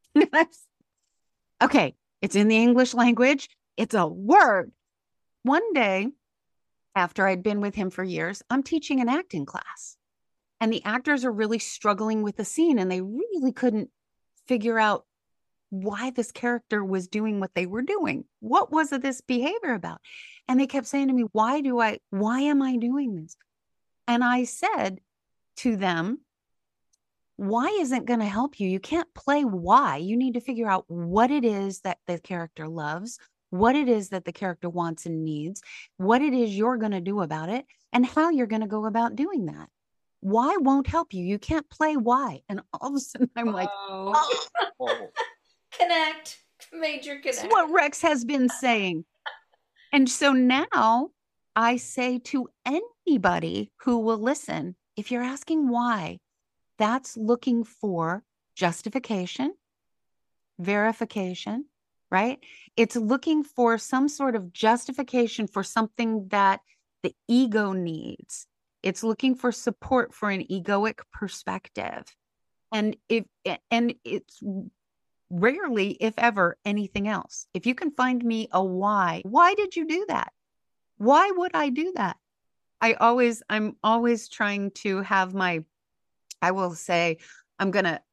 Okay, it's in the English language. It's a word. One day, after I'd been with him for years, I'm teaching an acting class. And the actors are really struggling with the scene, and they really couldn't figure out why this character was doing what they were doing. What was it, this behavior about? And they kept saying to me, why do I, why am I doing this? And I said to them, why isn't going to help you? You can't play why. You need to figure out what it is that the character loves, what it is that the character wants and needs, what it is you're going to do about it, and how you're going to go about doing that. Why won't help you. You can't play why. And all of a sudden I'm like, oh. oh. Connect, major connect. That's what Rex has been saying. And so now I say to anybody who will listen, if you're asking why, that's looking for justification, verification, right? It's looking for some sort of justification for something that the ego needs. It's looking for support for an egoic perspective. And if and it's rarely, if ever, anything else. If you can find me a why, why did you do that? Why would I do that? I always, I'm always trying to have my I will say, I'm going to,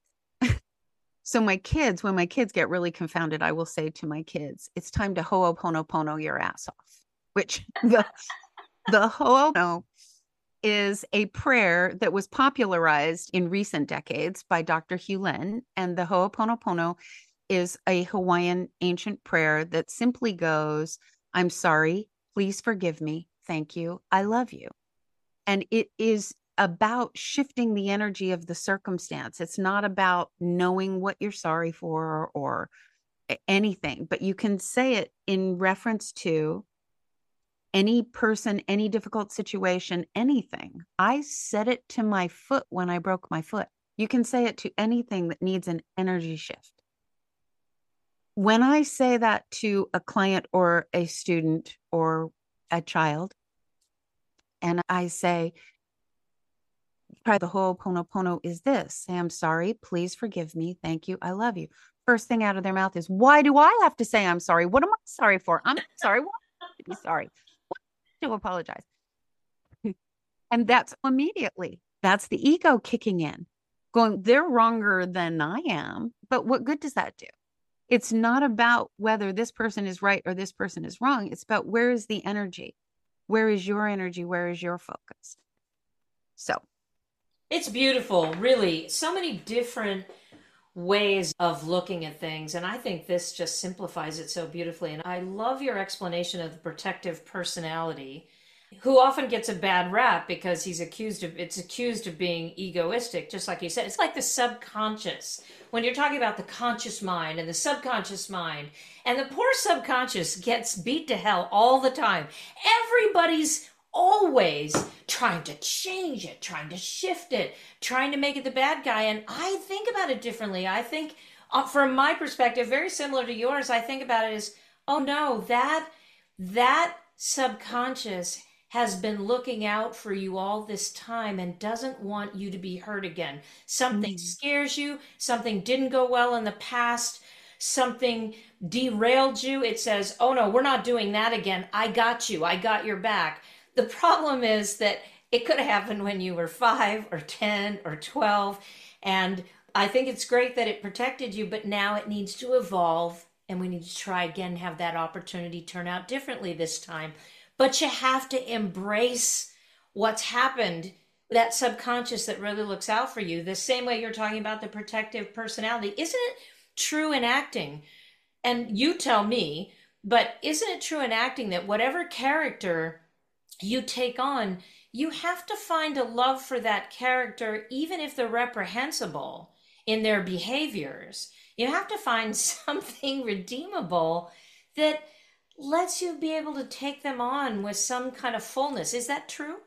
so my kids, when my kids get really confounded, I will say to my kids, it's time to ho'oponopono your ass off, which the, the ho'opono is a prayer that was popularized in recent decades by Doctor Hugh Lin. And the Ho'oponopono is a Hawaiian ancient prayer that simply goes, I'm sorry, please forgive me, thank you, I love you. And it is about shifting the energy of the circumstance. It's not about knowing what you're sorry for or anything, but you can say it in reference to any person, any difficult situation, anything. I said it to my foot when I broke my foot. You can say it to anything that needs an energy shift. When I say that to a client or a student or a child, and I say, try the Ho'oponopono is this, say, I'm sorry, please forgive me, thank you, I love you. First thing out of their mouth is, why do I have to say I'm sorry? What am I sorry for? I'm sorry. Why do I have to be sorry? To apologize. And that's immediately, that's the ego kicking in, going, they're wronger than I am. But what good does that do? It's not about whether this person is right or this person is wrong. It's about where is the energy? Where is your energy? Where is your focus? So it's beautiful, really. So many different ways of looking at things. And I think this just simplifies it so beautifully. And I love your explanation of the protective personality, who often gets a bad rap because he's accused of it's accused of being egoistic, just like you said. It's like the subconscious. When you're talking about the conscious mind and the subconscious mind, and the poor subconscious gets beat to hell all the time. Everybody's always trying to change it, trying to shift it, trying to make it the bad guy. And I think about it differently. I think, uh, from my perspective, very similar to yours, I think about it as, oh no, that that subconscious has been looking out for you all this time and doesn't want you to be hurt again. Something mm-hmm. scares you, something didn't go well in the past, something derailed you. It says, oh no, we're not doing that again. I got you. I got your back. The problem is that it could have happened when you were five or ten or twelve. And I think it's great that it protected you, but now it needs to evolve. And we need to try again, have that opportunity turn out differently this time. But you have to embrace what's happened, that subconscious that really looks out for you. The same way you're talking about the protective personality. Isn't it true in acting? And you tell me, but isn't it true in acting that whatever character you take on, you have to find a love for that character, even if they're reprehensible in their behaviors? You have to find something redeemable that lets you be able to take them on with some kind of fullness. Is that true?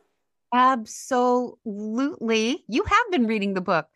Absolutely. You have been reading the book.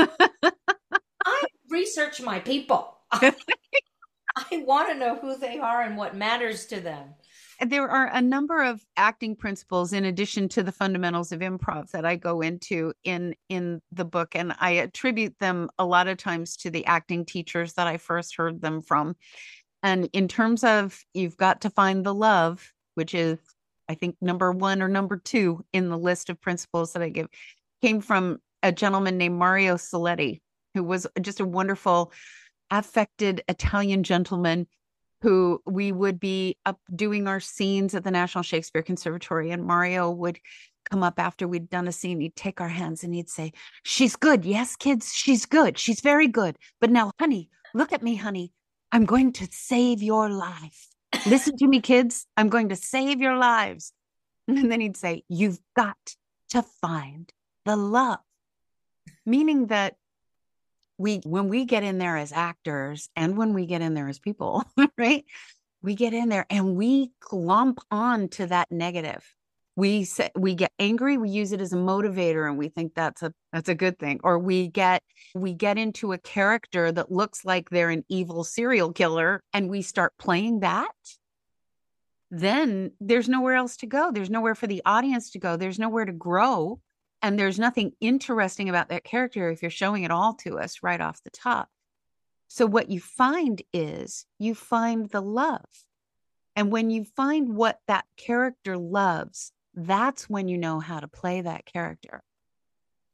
I research my people. I, I want to know who they are and what matters to them. There are a number of acting principles in addition to the fundamentals of improv that I go into in in the book, and I attribute them a lot of times to the acting teachers that I first heard them from. And in terms of, you've got to find the love, which is, I think, number one or number two in the list of principles that I give, came from a gentleman named Mario Saletti, who was just a wonderful, affected Italian gentleman who we would be up doing our scenes at the National Shakespeare Conservatory. And Mario would come up after we'd done a scene. He'd take our hands and he'd say, she's good. Yes, kids, she's good. She's very good. But now, honey, look at me, honey. I'm going to save your life. Listen to me, kids. I'm going to save your lives. And then he'd say, you've got to find the love. Meaning that we, when we get in there as actors and when we get in there as people, right? We get in there and we clump on to that negative. We say, we get angry, we use it as a motivator and we think that's a, that's a good thing. Or we get, we get into a character that looks like they're an evil serial killer and we start playing that. Then there's nowhere else to go. There's nowhere for the audience to go. There's nowhere to grow. And there's nothing interesting about that character if you're showing it all to us right off the top. So what you find is you find the love. And when you find what that character loves, that's when you know how to play that character.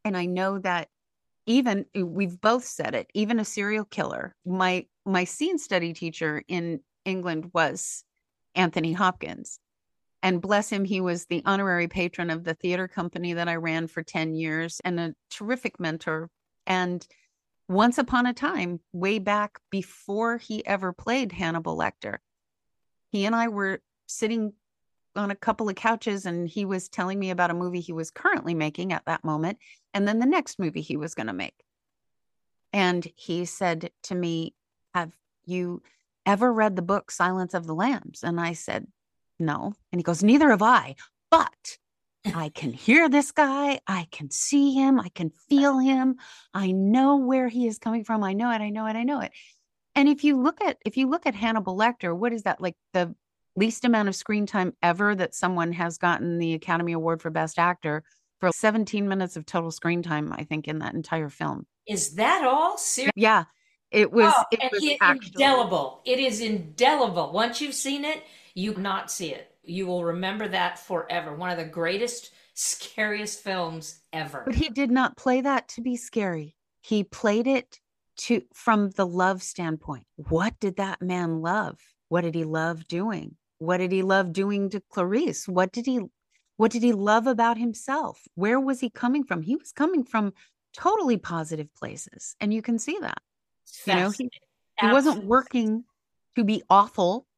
And I know that even we've both said it, even a serial killer. My my scene study teacher in England was Anthony Hopkins. And bless him, he was the honorary patron of the theater company that I ran for ten years and a terrific mentor. And once upon a time, way back before he ever played Hannibal Lecter, he and I were sitting on a couple of couches and he was telling me about a movie he was currently making at that moment, and then the next movie he was going to make. And he said to me, have you ever read the book Silence of the Lambs? And I said, no. And he goes, neither have I, but I can hear this guy. I can see him. I can feel him. I know where he is coming from. I know it. I know it. I know it. And if you look at, if you look at Hannibal Lecter, what is that? Like the least amount of screen time ever that someone has gotten the Academy Award for Best Actor, for seventeen minutes of total screen time, I think, in that entire film. Is that all? Seriously? Yeah, it was, oh, it and was it, actually indelible. It is indelible. Once you've seen it, you not see it. You will remember that forever. One of the greatest, scariest films ever. But he did not play that to be scary. He played it to from the love standpoint. What did that man love? What did he love doing? What did he love doing to Clarice? What did he what did he love about himself? Where was he coming from? He was coming from totally positive places. And you can see that. You know, he, he wasn't working to be awful.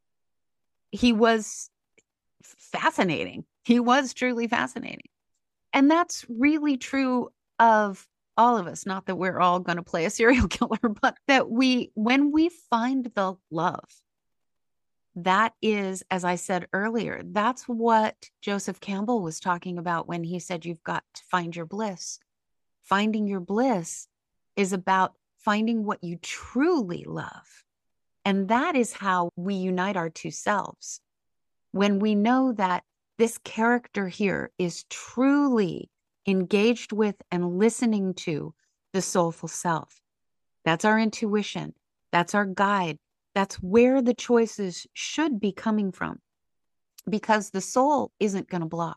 He was fascinating. He was truly fascinating. And that's really true of all of us. Not that we're all going to play a serial killer, but that we, when we find the love, that is, as I said earlier, that's what Joseph Campbell was talking about when he said, you've got to find your bliss. Finding your bliss is about finding what you truly love. And that is how we unite our two selves. When we know that this character here is truly engaged with and listening to the soulful self. That's our intuition. That's our guide. That's where the choices should be coming from, because the soul isn't going to block.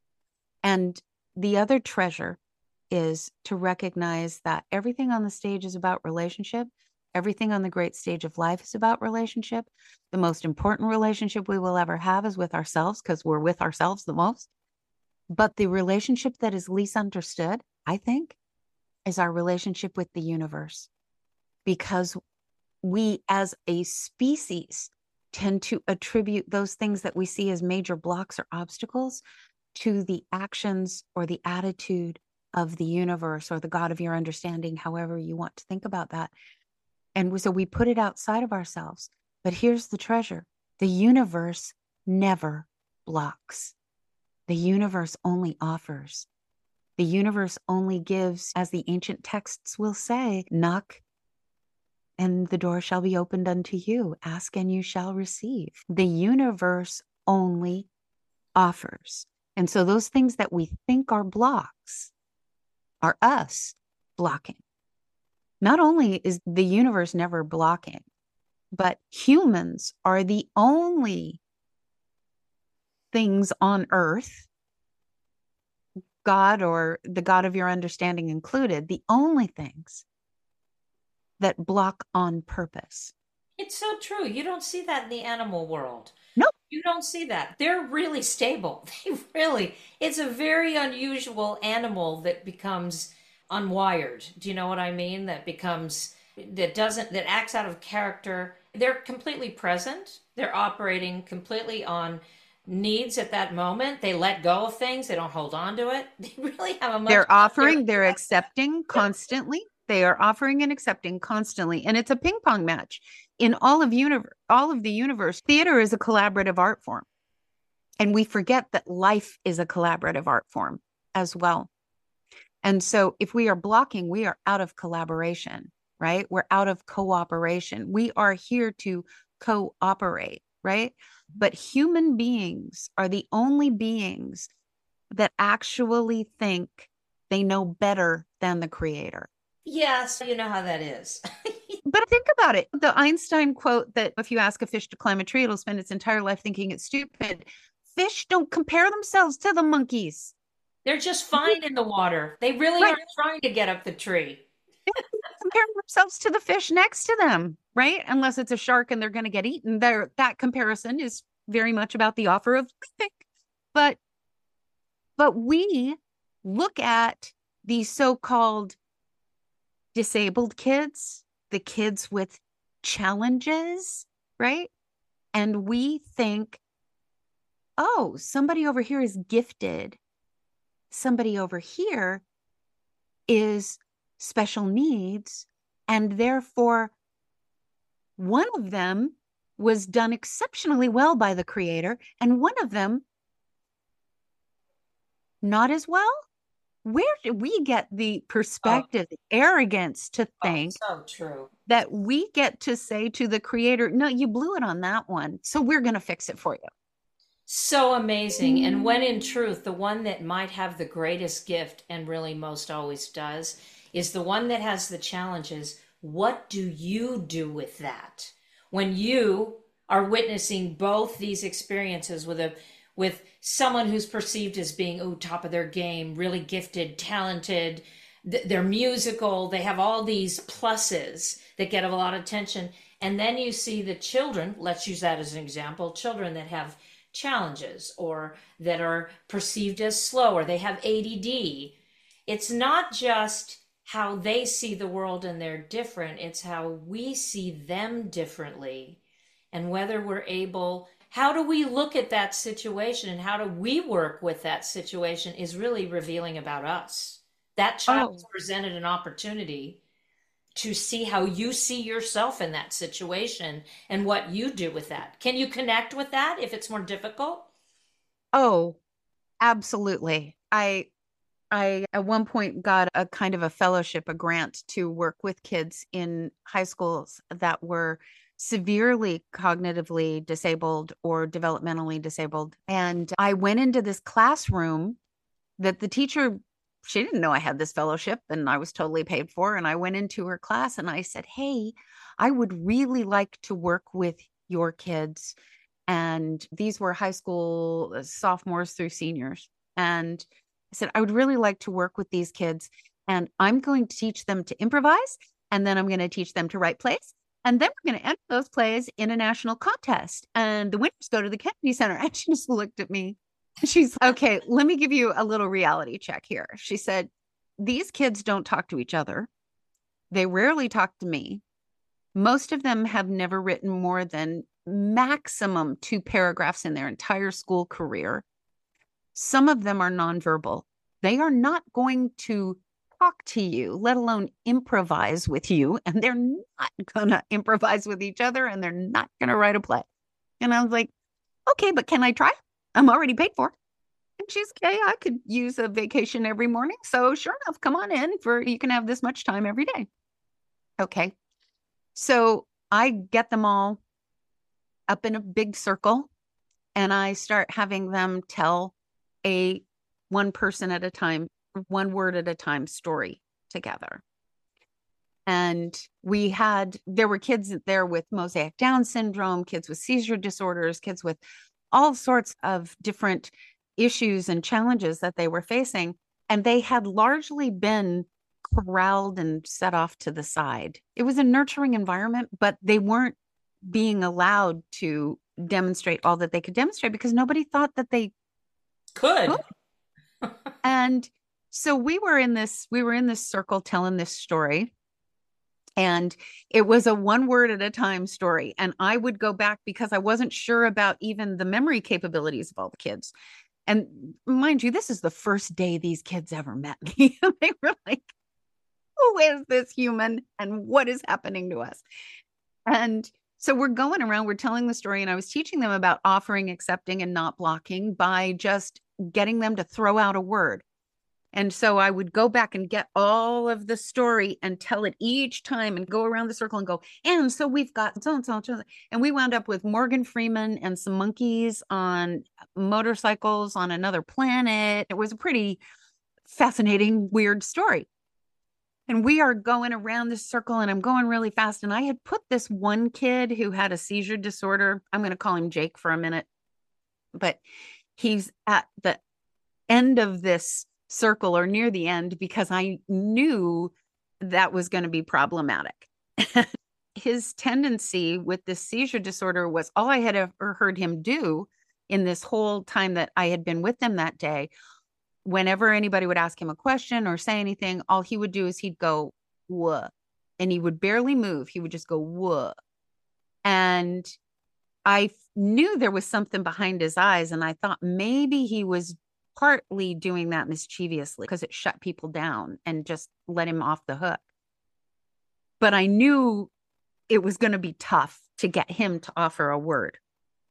And the other treasure is to recognize that everything on the stage is about relationship. Everything on the great stage of life is about relationship. The most important relationship we will ever have is with ourselves, because we're with ourselves the most. But the relationship that is least understood, I think, is our relationship with the universe. Because we as a species tend to attribute those things that we see as major blocks or obstacles to the actions or the attitude of the universe or the God of your understanding, however you want to think about that. And so we put it outside of ourselves. But here's the treasure. The universe never blocks. The universe only offers. The universe only gives, as the ancient texts will say, knock and the door shall be opened unto you. Ask and you shall receive. The universe only offers. And so those things that we think are blocks are us blocking. Not only is the universe never blocking, but humans are the only things on earth, God or the God of your understanding included, the only things that block on purpose. It's so true. You don't see that in the animal world. Nope. You don't see that. They're really stable. They really, it's a very unusual animal that becomes unwired. Do you know what I mean? That becomes, that doesn't, that acts out of character. They're completely present. They're operating completely on needs at that moment. They let go of things. They don't hold on to it. They really have a much. They're offering, they're accepting constantly. They are offering and accepting constantly. And it's a ping pong match. In all of universe, all of the universe, theater is a collaborative art form. And we forget that life is a collaborative art form as well. And so if we are blocking, we are out of collaboration, right? We're out of cooperation. We are here to cooperate, right? But human beings are the only beings that actually think they know better than the creator. Yes, you know how that is. But think about it. The Einstein quote that if you ask a fish to climb a tree, it'll spend its entire life thinking it's stupid. Fish don't compare themselves to the monkeys. They're just fine in the water. They really Right. aren't trying to get up the tree. Comparing themselves to the fish next to them, right? Unless it's a shark and they're going to get eaten. There, that comparison is very much about the offer of living. But but we look at these so-called disabled kids, the kids with challenges, right? And we think, oh, somebody over here is gifted. Somebody over here is special needs. And therefore, one of them was done exceptionally well by the creator, and one of them not as well. Where did we get the perspective, the arrogance to think Oh, so true. that we get to say to the creator, no, you blew it on that one, so we're going to fix it for you? So amazing. And when in truth, the one that might have the greatest gift and really most always does is the one that has the challenges. What do you do with that? When you are witnessing both these experiences with a with someone who's perceived as being, oh, top of their game, really gifted, talented, th- they're musical, they have all these pluses that get a lot of attention. And then you see the children, let's use that as an example, children that have challenges or that are perceived as slow or they have A D D. It's not just how they see the world and they're different, it's how we see them differently. And whether we're able, how do we look at that situation and how do we work with that situation is really revealing about us. That child's Oh, presented an opportunity to see how you see yourself in that situation and what you do with that. Can you connect with that if it's more difficult? oh, absolutely. I I at one point got a kind of a fellowship, a grant to work with kids in high schools that were severely cognitively disabled or developmentally disabled. And I went into this classroom that the teacher, she didn't know I had this fellowship and I was totally paid for. And I went into her class and I said, hey, I would really like to work with your kids. And these were high school uh, sophomores through seniors. And I said, I would really like to work with these kids. And I'm going to teach them to improvise. And then I'm going to teach them to write plays. And then we're going to enter those plays in a national contest. And the winners go to the Kennedy Center. And she just looked at me. She's okay. Let me give you a little reality check here. She said, these kids don't talk to each other. They rarely talk to me. Most of them have never written more than maximum two paragraphs in their entire school career. Some of them are nonverbal. They are not going to talk to you, let alone improvise with you. And they're not going to improvise with each other and they're not going to write a play. And I was like, okay, but can I try? I'm already paid for. And she's, okay, I could use a vacation every morning. So sure enough, come on in for, you can have this much time every day. Okay. So I get them all up in a big circle and I start having them tell a one person at a time, one word at a time story together. And we had, there were kids there with mosaic Down syndrome, kids with seizure disorders, kids with all sorts of different issues and challenges that they were facing. And they had largely been corralled and set off to the side. It was a nurturing environment, but they weren't being allowed to demonstrate all that they could demonstrate because nobody thought that they Could. could. And so we were in this, we were in this circle telling this story. And it was a one word at a time story. And I would go back because I wasn't sure about even the memory capabilities of all the kids. And mind you, this is the first day these kids ever met me. They were like, who is this human and what is happening to us? And so we're going around, we're telling the story, and I was teaching them about offering, accepting, and not blocking by just getting them to throw out a word. And so I would go back and get all of the story and tell it each time and go around the circle and go, and so we've got so and so, and we wound up with Morgan Freeman and some monkeys on motorcycles on another planet. It was a pretty fascinating, weird story. And we are going around this circle and I'm going really fast. And I had put this one kid who had a seizure disorder. I'm going to call him Jake for a minute, but he's at the end of this circle or near the end because I knew that was going to be problematic. His tendency with this seizure disorder was all I had ever heard him do in this whole time that I had been with him that day. Whenever anybody would ask him a question or say anything, all he would do is he'd go, whoa. And he would barely move. He would just go, whoa. And I knew there was something behind his eyes. And I thought maybe he was partly doing that mischievously because it shut people down and just let him off the hook. But I knew it was going to be tough to get him to offer a word.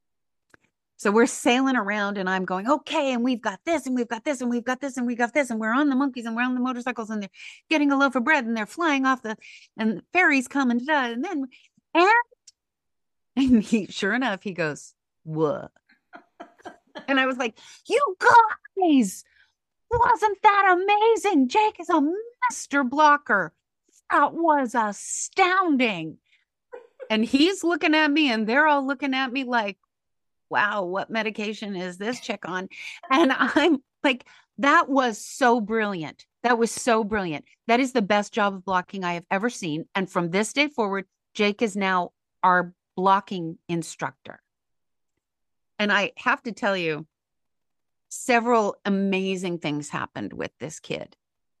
So we're sailing around and I'm going, okay, and we've got this and we've got this and we've got this and we've got this and we're on the monkeys and we're on the motorcycles and they're getting a loaf of bread and they're flying off the, and the ferries come and, and then, and, and he, sure enough, he goes, what? And I was like, you guys, wasn't that amazing? Jake is a master blocker. That was astounding. And he's looking at me and they're all looking at me like, wow, what medication is this chick on? And I'm like, that was so brilliant. That was so brilliant. That is the best job of blocking I have ever seen. And from this day forward, Jake is now our blocking instructor. And I have to tell you, several amazing things happened with this kid.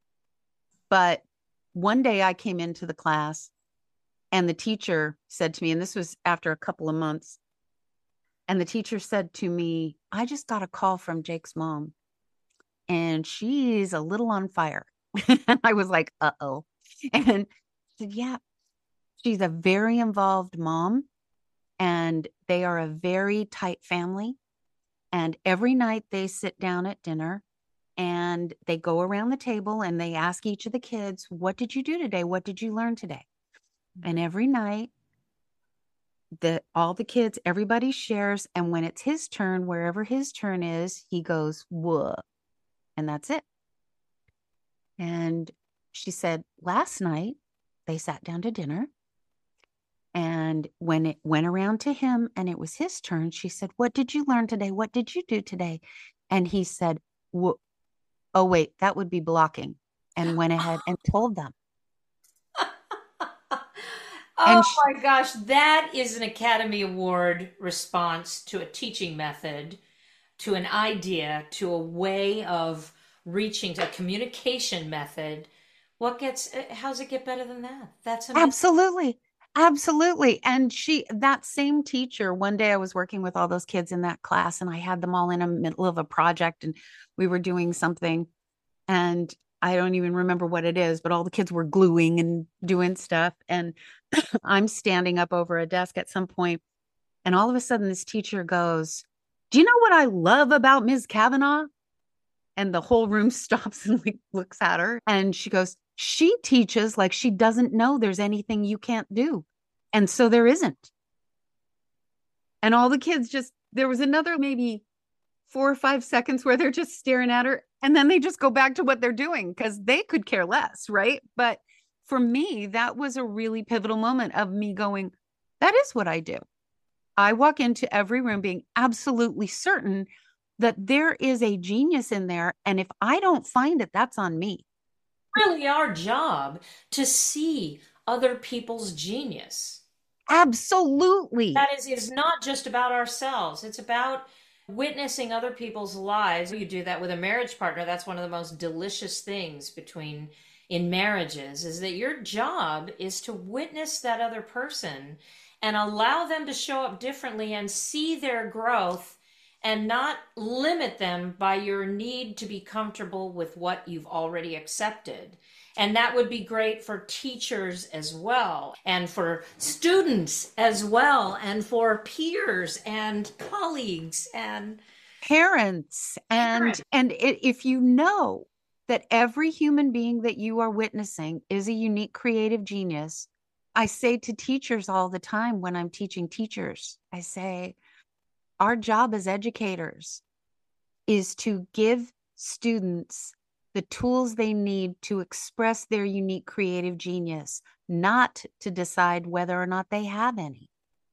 But one day I came into the class and the teacher said to me, and this was after a couple of months, and the teacher said to me, I just got a call from Jake's mom and she's a little on fire. And I was like, uh-oh. And she said, yeah, she's a very involved mom and they are a very tight family. And every night they sit down at dinner and they go around the table and they ask each of the kids, what did you do today? What did you learn today? And every night, the all the kids, everybody shares. And when it's his turn, wherever his turn is, he goes, whoa. And that's it. And she said, last night they sat down to dinner. And when it went around to him and it was his turn, she said, what did you learn today? What did you do today? And he said, oh, wait, that would be blocking. And went ahead and told them. Oh she, my gosh, that is an Academy Award response to a teaching method, to an idea, to a way of reaching, to a communication method. What gets, how's it get better than that? That's amazing. Absolutely. Absolutely. And she, that same teacher, one day I was working with all those kids in that class and I had them all in the middle of a project and we were doing something and I don't even remember what it is, but all the kids were gluing and doing stuff. And I'm standing up over a desk at some point, and all of a sudden this teacher goes, do you know what I love about Miz Kavanaugh? And the whole room stops and like looks at her. And she goes, she teaches like she doesn't know there's anything you can't do. And so there isn't. And all the kids just, there was another maybe four or five seconds where they're just staring at her. And then they just go back to what they're doing because they could care less, right? But for me, that was a really pivotal moment of me going, that is what I do. I walk into every room being absolutely certain that there is a genius in there. And if I don't find it, that's on me. It's really our job to see other people's genius. Absolutely. That is, it's not just about ourselves. It's about witnessing other people's lives. You do that with a marriage partner. That's one of the most delicious things between in marriages, is that your job is to witness that other person and allow them to show up differently and see their growth and not limit them by your need to be comfortable with what you've already accepted. And that would be great for teachers as well, and for students as well, and for peers and colleagues and parents. And, parents. and it, if you know that every human being that you are witnessing is a unique creative genius, I say to teachers all the time when I'm teaching teachers, I say, our job as educators is to give students the tools they need to express their unique creative genius, not to decide whether or not they have any.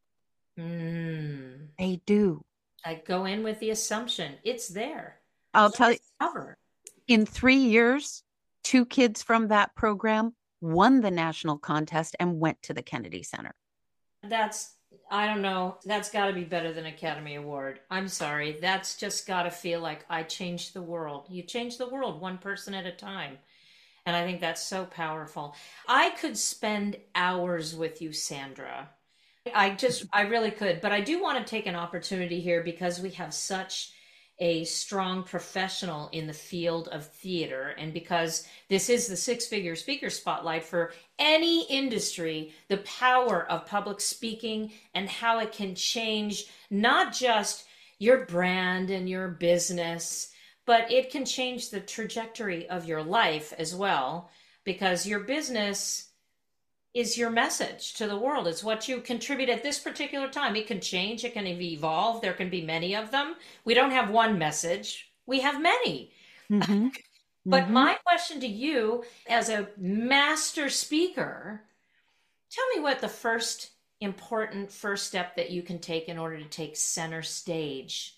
Mm. They do. I go in with the assumption it's there. I'll tell you. Cover. In three years, two kids from that program won the national contest and went to the Kennedy Center. That's, I don't know, that's got to be better than Academy Award. I'm sorry. That's just got to feel like I changed the world. You change the world one person at a time. And I think that's so powerful. I could spend hours with you, Sandra. I just, I really could. But I do want to take an opportunity here because we have such a strong professional in the field of theater. And because this is the six figure speaker spotlight for any industry, the power of public speaking and how it can change not just your brand and your business, but it can change the trajectory of your life as well, because your business is your message to the world. It's what you contribute at this particular time. It can change, it can evolve. There can be many of them. We don't have one message, we have many. Mm-hmm. But mm-hmm. my question to you, as a master speaker, tell me what the first important first step that you can take in order to take center stage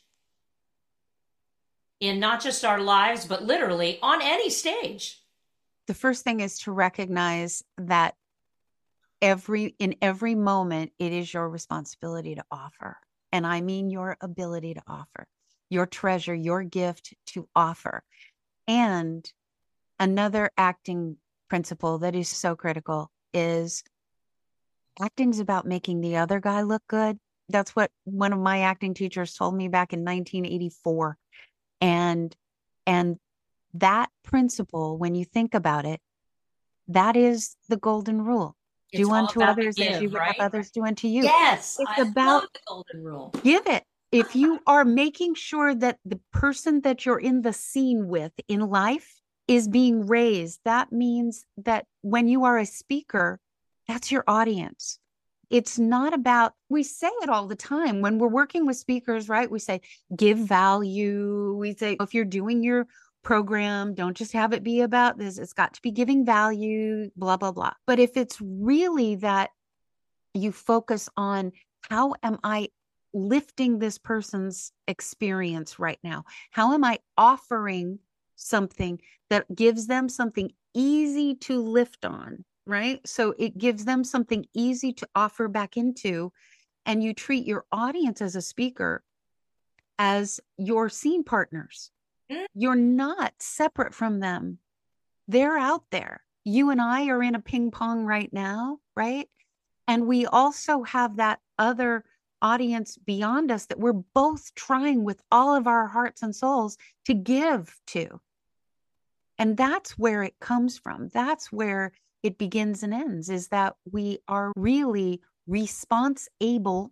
in not just our lives, but literally on any stage. The first thing is to recognize that every in every moment, it is your responsibility to offer. And I mean your ability to offer, your treasure, your gift to offer. And another acting principle that is so critical is acting's about making the other guy look good. That's what one of my acting teachers told me back in nineteen eighty-four. And, and that principle, when you think about it, that is the golden rule. It's Do all unto about the others as give, you would right? have others do unto you. Yes, It's I about love the golden rule. Give it. If you are making sure that the person that you're in the scene with in life is being raised, that means that when you are a speaker, that's your audience. It's not about, we say it all the time when we're working with speakers, right? We say, give value. We say, if you're doing your program, don't just have it be about this. It's got to be giving value, blah, blah, blah. But if it's really that you focus on how am I lifting this person's experience right now? How am I offering something that gives them something easy to lift on? Right? So it gives them something easy to offer back into, and you treat your audience as a speaker as your scene partners. Mm. You're not separate from them. They're out there. You and I are in a ping pong right now, right? And we also have that other audience beyond us that we're both trying with all of our hearts and souls to give to. And that's where it comes from. That's where it begins and ends, is that we are really response able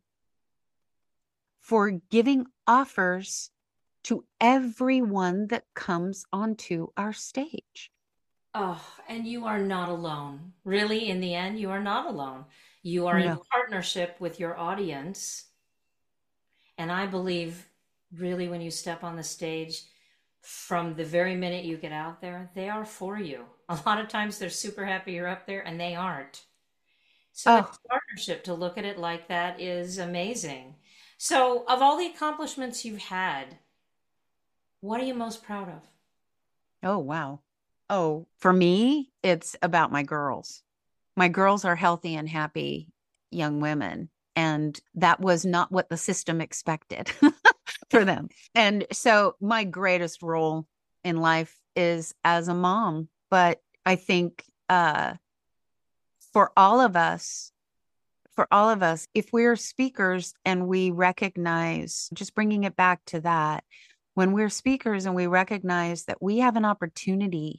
for giving offers to everyone that comes onto our stage. Oh, and you are not alone. Really, in the end, you are not alone. You are No. in partnership with your audience. And I believe, really, when you step on the stage, from the very minute you get out there, they are for you. A lot of times they're super happy you're up there and they aren't. So Oh. the partnership, to look at it like that, is amazing. So of all the accomplishments you've had, what are you most proud of? Oh, wow. Oh, for me, it's about my girls. My girls are healthy and happy young women. And that was not what the system expected for them. And so my greatest role in life is as a mom. But I think uh, for all of us, for all of us, if we're speakers and we recognize, just bringing it back to that, when we're speakers and we recognize that we have an opportunity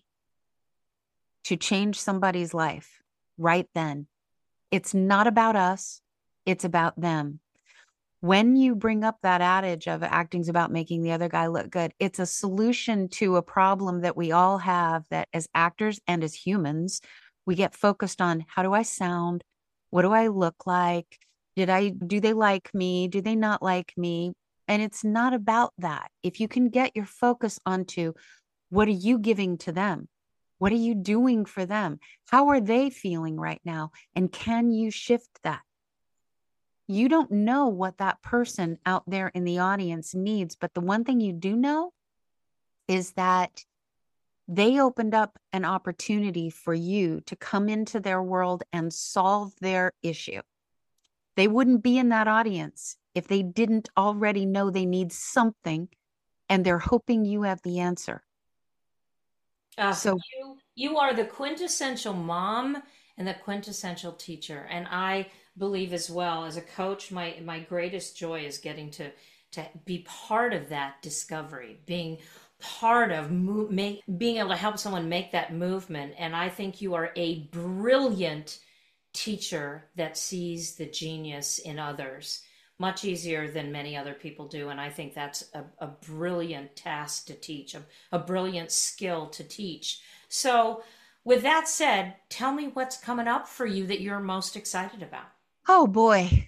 to change somebody's life right then, it's not about us, it's about them. When you bring up that adage of acting's about making the other guy look good, it's a solution to a problem that we all have, that as actors and as humans, we get focused on, how do I sound? What do I look like? Did I, do they like me? Do they not like me? And it's not about that. If you can get your focus onto, what are you giving to them? What are you doing for them? How are they feeling right now? And can you shift that? You don't know what that person out there in the audience needs, but the one thing you do know is that They opened up an opportunity for you to come into their world and solve their issue. They wouldn't be in that audience if they didn't already know they need something and they're hoping you have the answer. Uh, So, you you are the quintessential mom and the quintessential teacher, and I believe as well as a coach, my my greatest joy is getting to to be part of that discovery, being part of mo- make, being able to help someone make that movement. And I think you are a brilliant teacher that sees the genius in others much easier than many other people do. And I think that's a, a brilliant task to teach, a, a brilliant skill to teach. So, with that said, tell me what's coming up for you that you're most excited about. oh boy.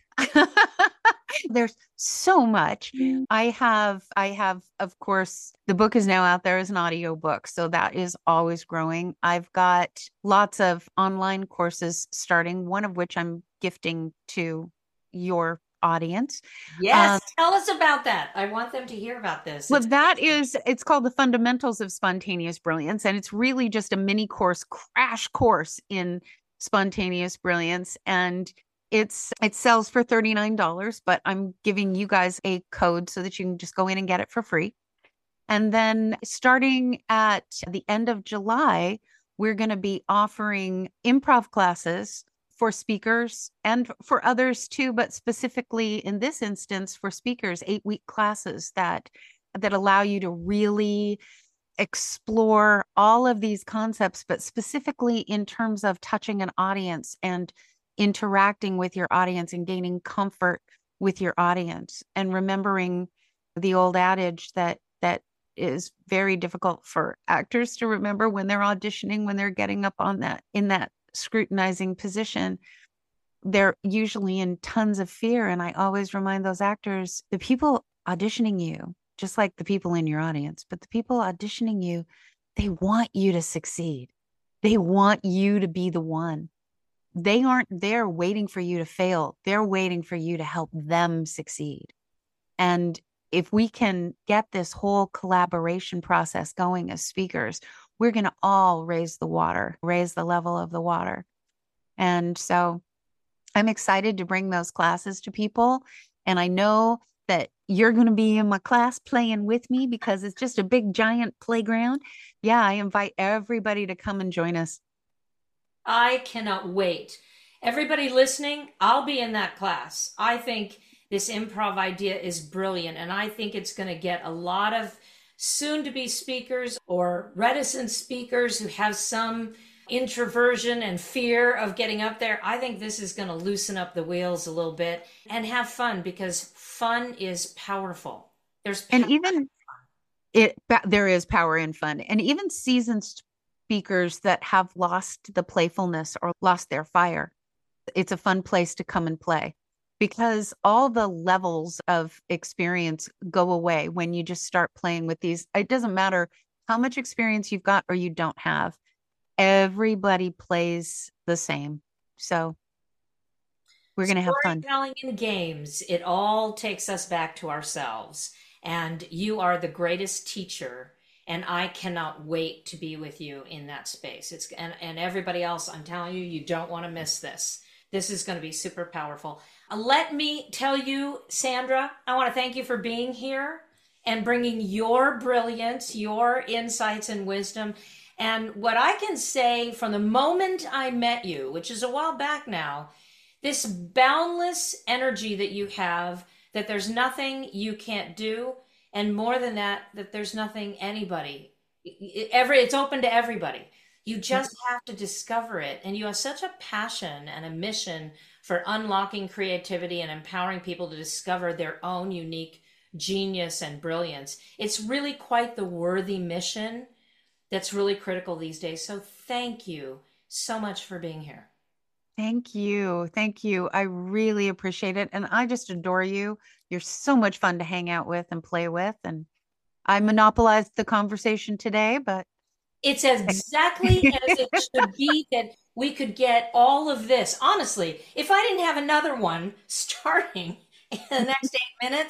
There's so much. I have, I have, of course, the book is now out there as an audio book. So that is always growing. I've got lots of online courses starting, one of which I'm gifting to your audience. Yes, Um, tell us about that. I want them to hear about this. well, It's that is, it's called The Fundamentals of Spontaneous Brilliance. And it's really just a mini course, crash course in spontaneous brilliance. And it's it sells for thirty-nine dollars, but I'm giving you guys a code so that you can just go in and get it for free. And then starting at the end of July, we're going to be offering improv classes for speakers and for others too, but specifically in this instance for speakers, eight week classes that that allow you to really explore all of these concepts, but specifically in terms of touching an audience and interacting with your audience and gaining comfort with your audience and remembering the old adage that that is very difficult for actors to remember when they're auditioning, when they're getting up on that in that scrutinizing position. They're usually in tons of fear. And I always remind those actors, the people auditioning you, just like the people in your audience, but the people auditioning you, they want you to succeed. They want you to be the one. They aren't there waiting for you to fail. They're waiting for you to help them succeed. And if we can get this whole collaboration process going as speakers, we're going to all raise the water, raise the level of the water. And so I'm excited to bring those classes to people. And I know that you're going to be in my class playing with me because it's just a big, giant playground. Yeah, I invite everybody to come and join us. I cannot wait. Everybody listening, I'll be in that class. I think this improv idea is brilliant, and I think it's going to get a lot of soon to be speakers or reticent speakers who have some introversion and fear of getting up there. I think this is going to loosen up the wheels a little bit and have fun because fun is powerful. There's And power. even it, there is power in fun. And even seasoned speakers that have lost the playfulness or lost their fire, it's a fun place to come and play because all the levels of experience go away when you just start playing with these. It doesn't matter how much experience you've got or you don't have. Everybody plays the same. So we're going to have fun. Storytelling and games, it all takes us back to ourselves. And you are the greatest teacher. And I cannot wait to be with you in that space. It's and, and everybody else, I'm telling you, you don't want to miss this. This is going to be super powerful. Uh, let me tell you, Sandra, I want to thank you for being here and bringing your brilliance, your insights and wisdom. And what I can say from the moment I met you, which is a while back now, this boundless energy that you have, that there's nothing you can't do. And more than that, that there's nothing anybody, every, it's open to everybody. You just have to discover it. And you have such a passion and a mission for unlocking creativity and empowering people to discover their own unique genius and brilliance. It's really quite the worthy mission that's really critical these days. So thank you so much for being here. Thank you. Thank you. I really appreciate it. And I just adore you. You're so much fun to hang out with and play with. And I monopolized the conversation today, but it's as exactly as it should be that we could get all of this. Honestly, if I didn't have another one starting in the next eight minutes,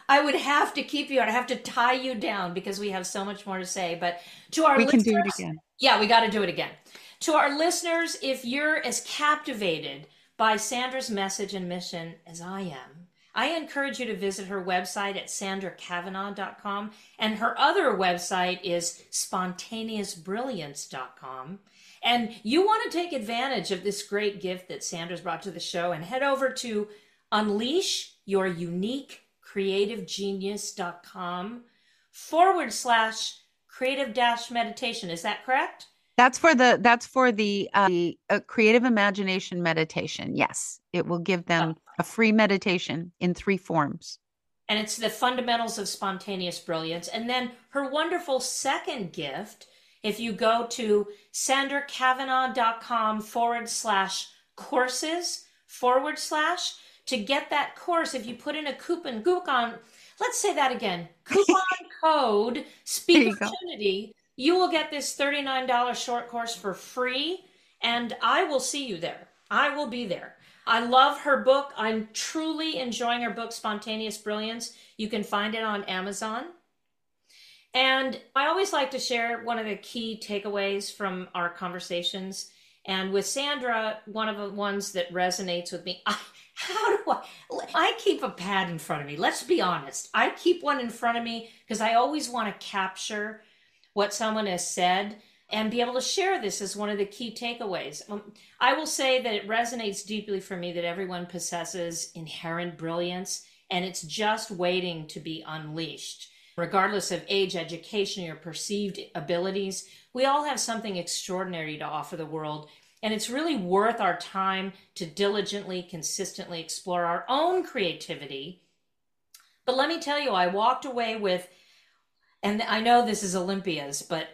I would have to keep you, I'd have to tie you down because we have so much more to say. But to our we listeners, can do it again. Yeah, we got to do it again. To our listeners, if you're as captivated by Sandra's message and mission as I am, I encourage you to visit her website at sandra cavanaugh dot com, and her other website is spontaneous brilliance dot com. And you want to take advantage of this great gift that Sandra's brought to the show and head over to unleash your unique creative genius dot com forward slash creative dash meditation. Is that correct? That's for the that's for the uh, uh, creative imagination meditation. Yes, it will give them a free meditation in three forms. And it's the fundamentals of spontaneous brilliance. And then her wonderful second gift, if you go to sandra cavanaugh dot com forward slash courses forward slash to get that course, if you put in a coupon, coupon, let's say that again, coupon code Speakertunity, you will get this thirty-nine dollars short course for free, and I will see you there. I will be there. I love her book. I'm truly enjoying her book, Spontaneous Brilliance. You can find it on Amazon. And I always like to share one of the key takeaways from our conversations. And with Sandra, one of the ones that resonates with me, I, how do I, I keep a pad in front of me. Let's be honest. I keep one in front of me because I always want to capture what someone has said and be able to share this as one of the key takeaways. Um, I will say that it resonates deeply for me that everyone possesses inherent brilliance and it's just waiting to be unleashed. Regardless of age, education, or perceived abilities, we all have something extraordinary to offer the world. And it's really worth our time to diligently, consistently explore our own creativity. But let me tell you, I walked away with, and I know this is Olympia's, but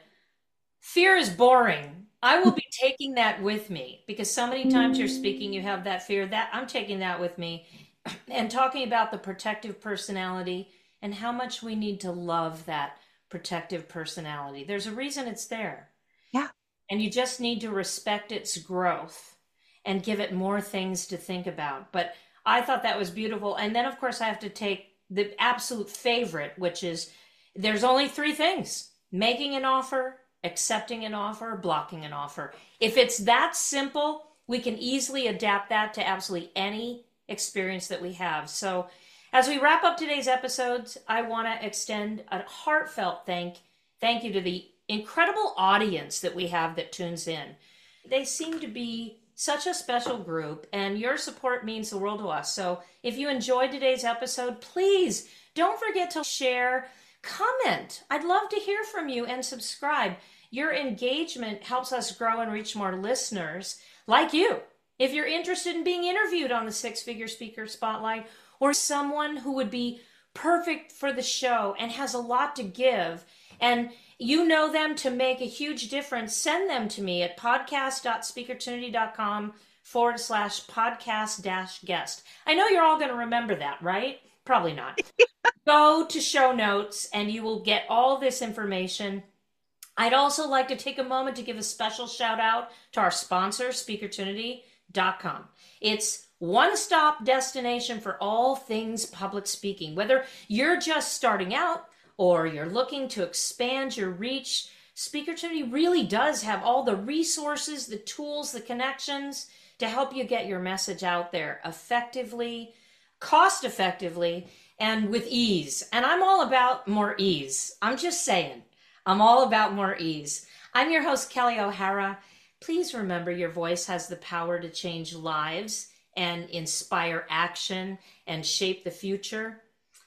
fear is boring. I will be taking that with me because so many times you're speaking, you have that fear. That I'm taking that with me and talking about the protective personality and how much we need to love that protective personality. There's a reason it's there. Yeah. And you just need to respect its growth and give it more things to think about. But I thought that was beautiful. And then, of course, I have to take the absolute favorite, which is there's only three things: making an offer, accepting an offer, blocking an offer. If it's that simple, we can easily adapt that to absolutely any experience that we have. So as we wrap up today's episodes, I want to extend a heartfelt thank thank you to the incredible audience that we have that tunes in. They seem to be such a special group, and your support means the world to us. So if you enjoyed today's episode, please don't forget to share, comment. I'd love to hear from you, and subscribe. Your engagement helps us grow and reach more listeners like you. If you're interested in being interviewed on the Six Figure Speaker Spotlight, or someone who would be perfect for the show and has a lot to give, and you know them to make a huge difference, send them to me at podcast.speakertunity.com forward slash podcast dash guest. I know you're all going to remember that, right? Probably not. Go to show notes and you will get all this information. I'd also like to take a moment to give a special shout out to our sponsor, speakertunity dot com. It's one-stop destination for all things public speaking. Whether you're just starting out or you're looking to expand your reach, Speakertunity really does have all the resources, the tools, the connections to help you get your message out there effectively, cost-effectively, and with ease. And I'm all about more ease. I'm just saying, I'm all about more ease. I'm your host, Kelly O'Hara. Please remember your voice has the power to change lives and inspire action and shape the future.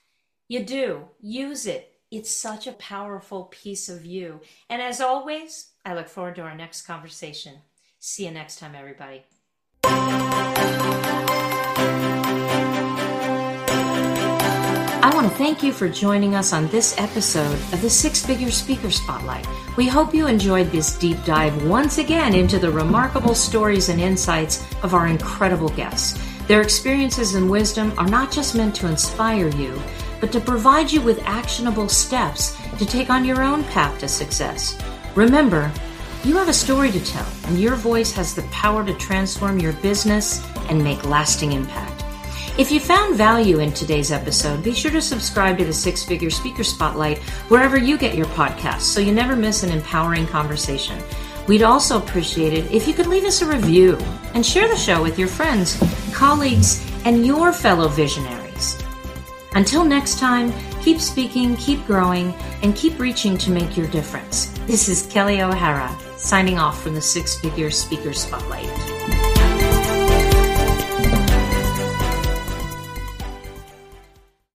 You do. Use it. It's such a powerful piece of you. And as always, I look forward to our next conversation. See you next time, everybody. I want to thank you for joining us on this episode of the Six Figure Speaker Spotlight. We hope you enjoyed this deep dive once again into the remarkable stories and insights of our incredible guests. Their experiences and wisdom are not just meant to inspire you, but to provide you with actionable steps to take on your own path to success. Remember, you have a story to tell, and your voice has the power to transform your business and make lasting impact. If you found value in today's episode, be sure to subscribe to the Six Figure Speaker Spotlight wherever you get your podcasts so you never miss an empowering conversation. We'd also appreciate it if you could leave us a review and share the show with your friends, colleagues, and your fellow visionaries. Until next time, keep speaking, keep growing, and keep reaching to make your difference. This is Kelly O'Hara, signing off from the Six Figure Speaker Spotlight.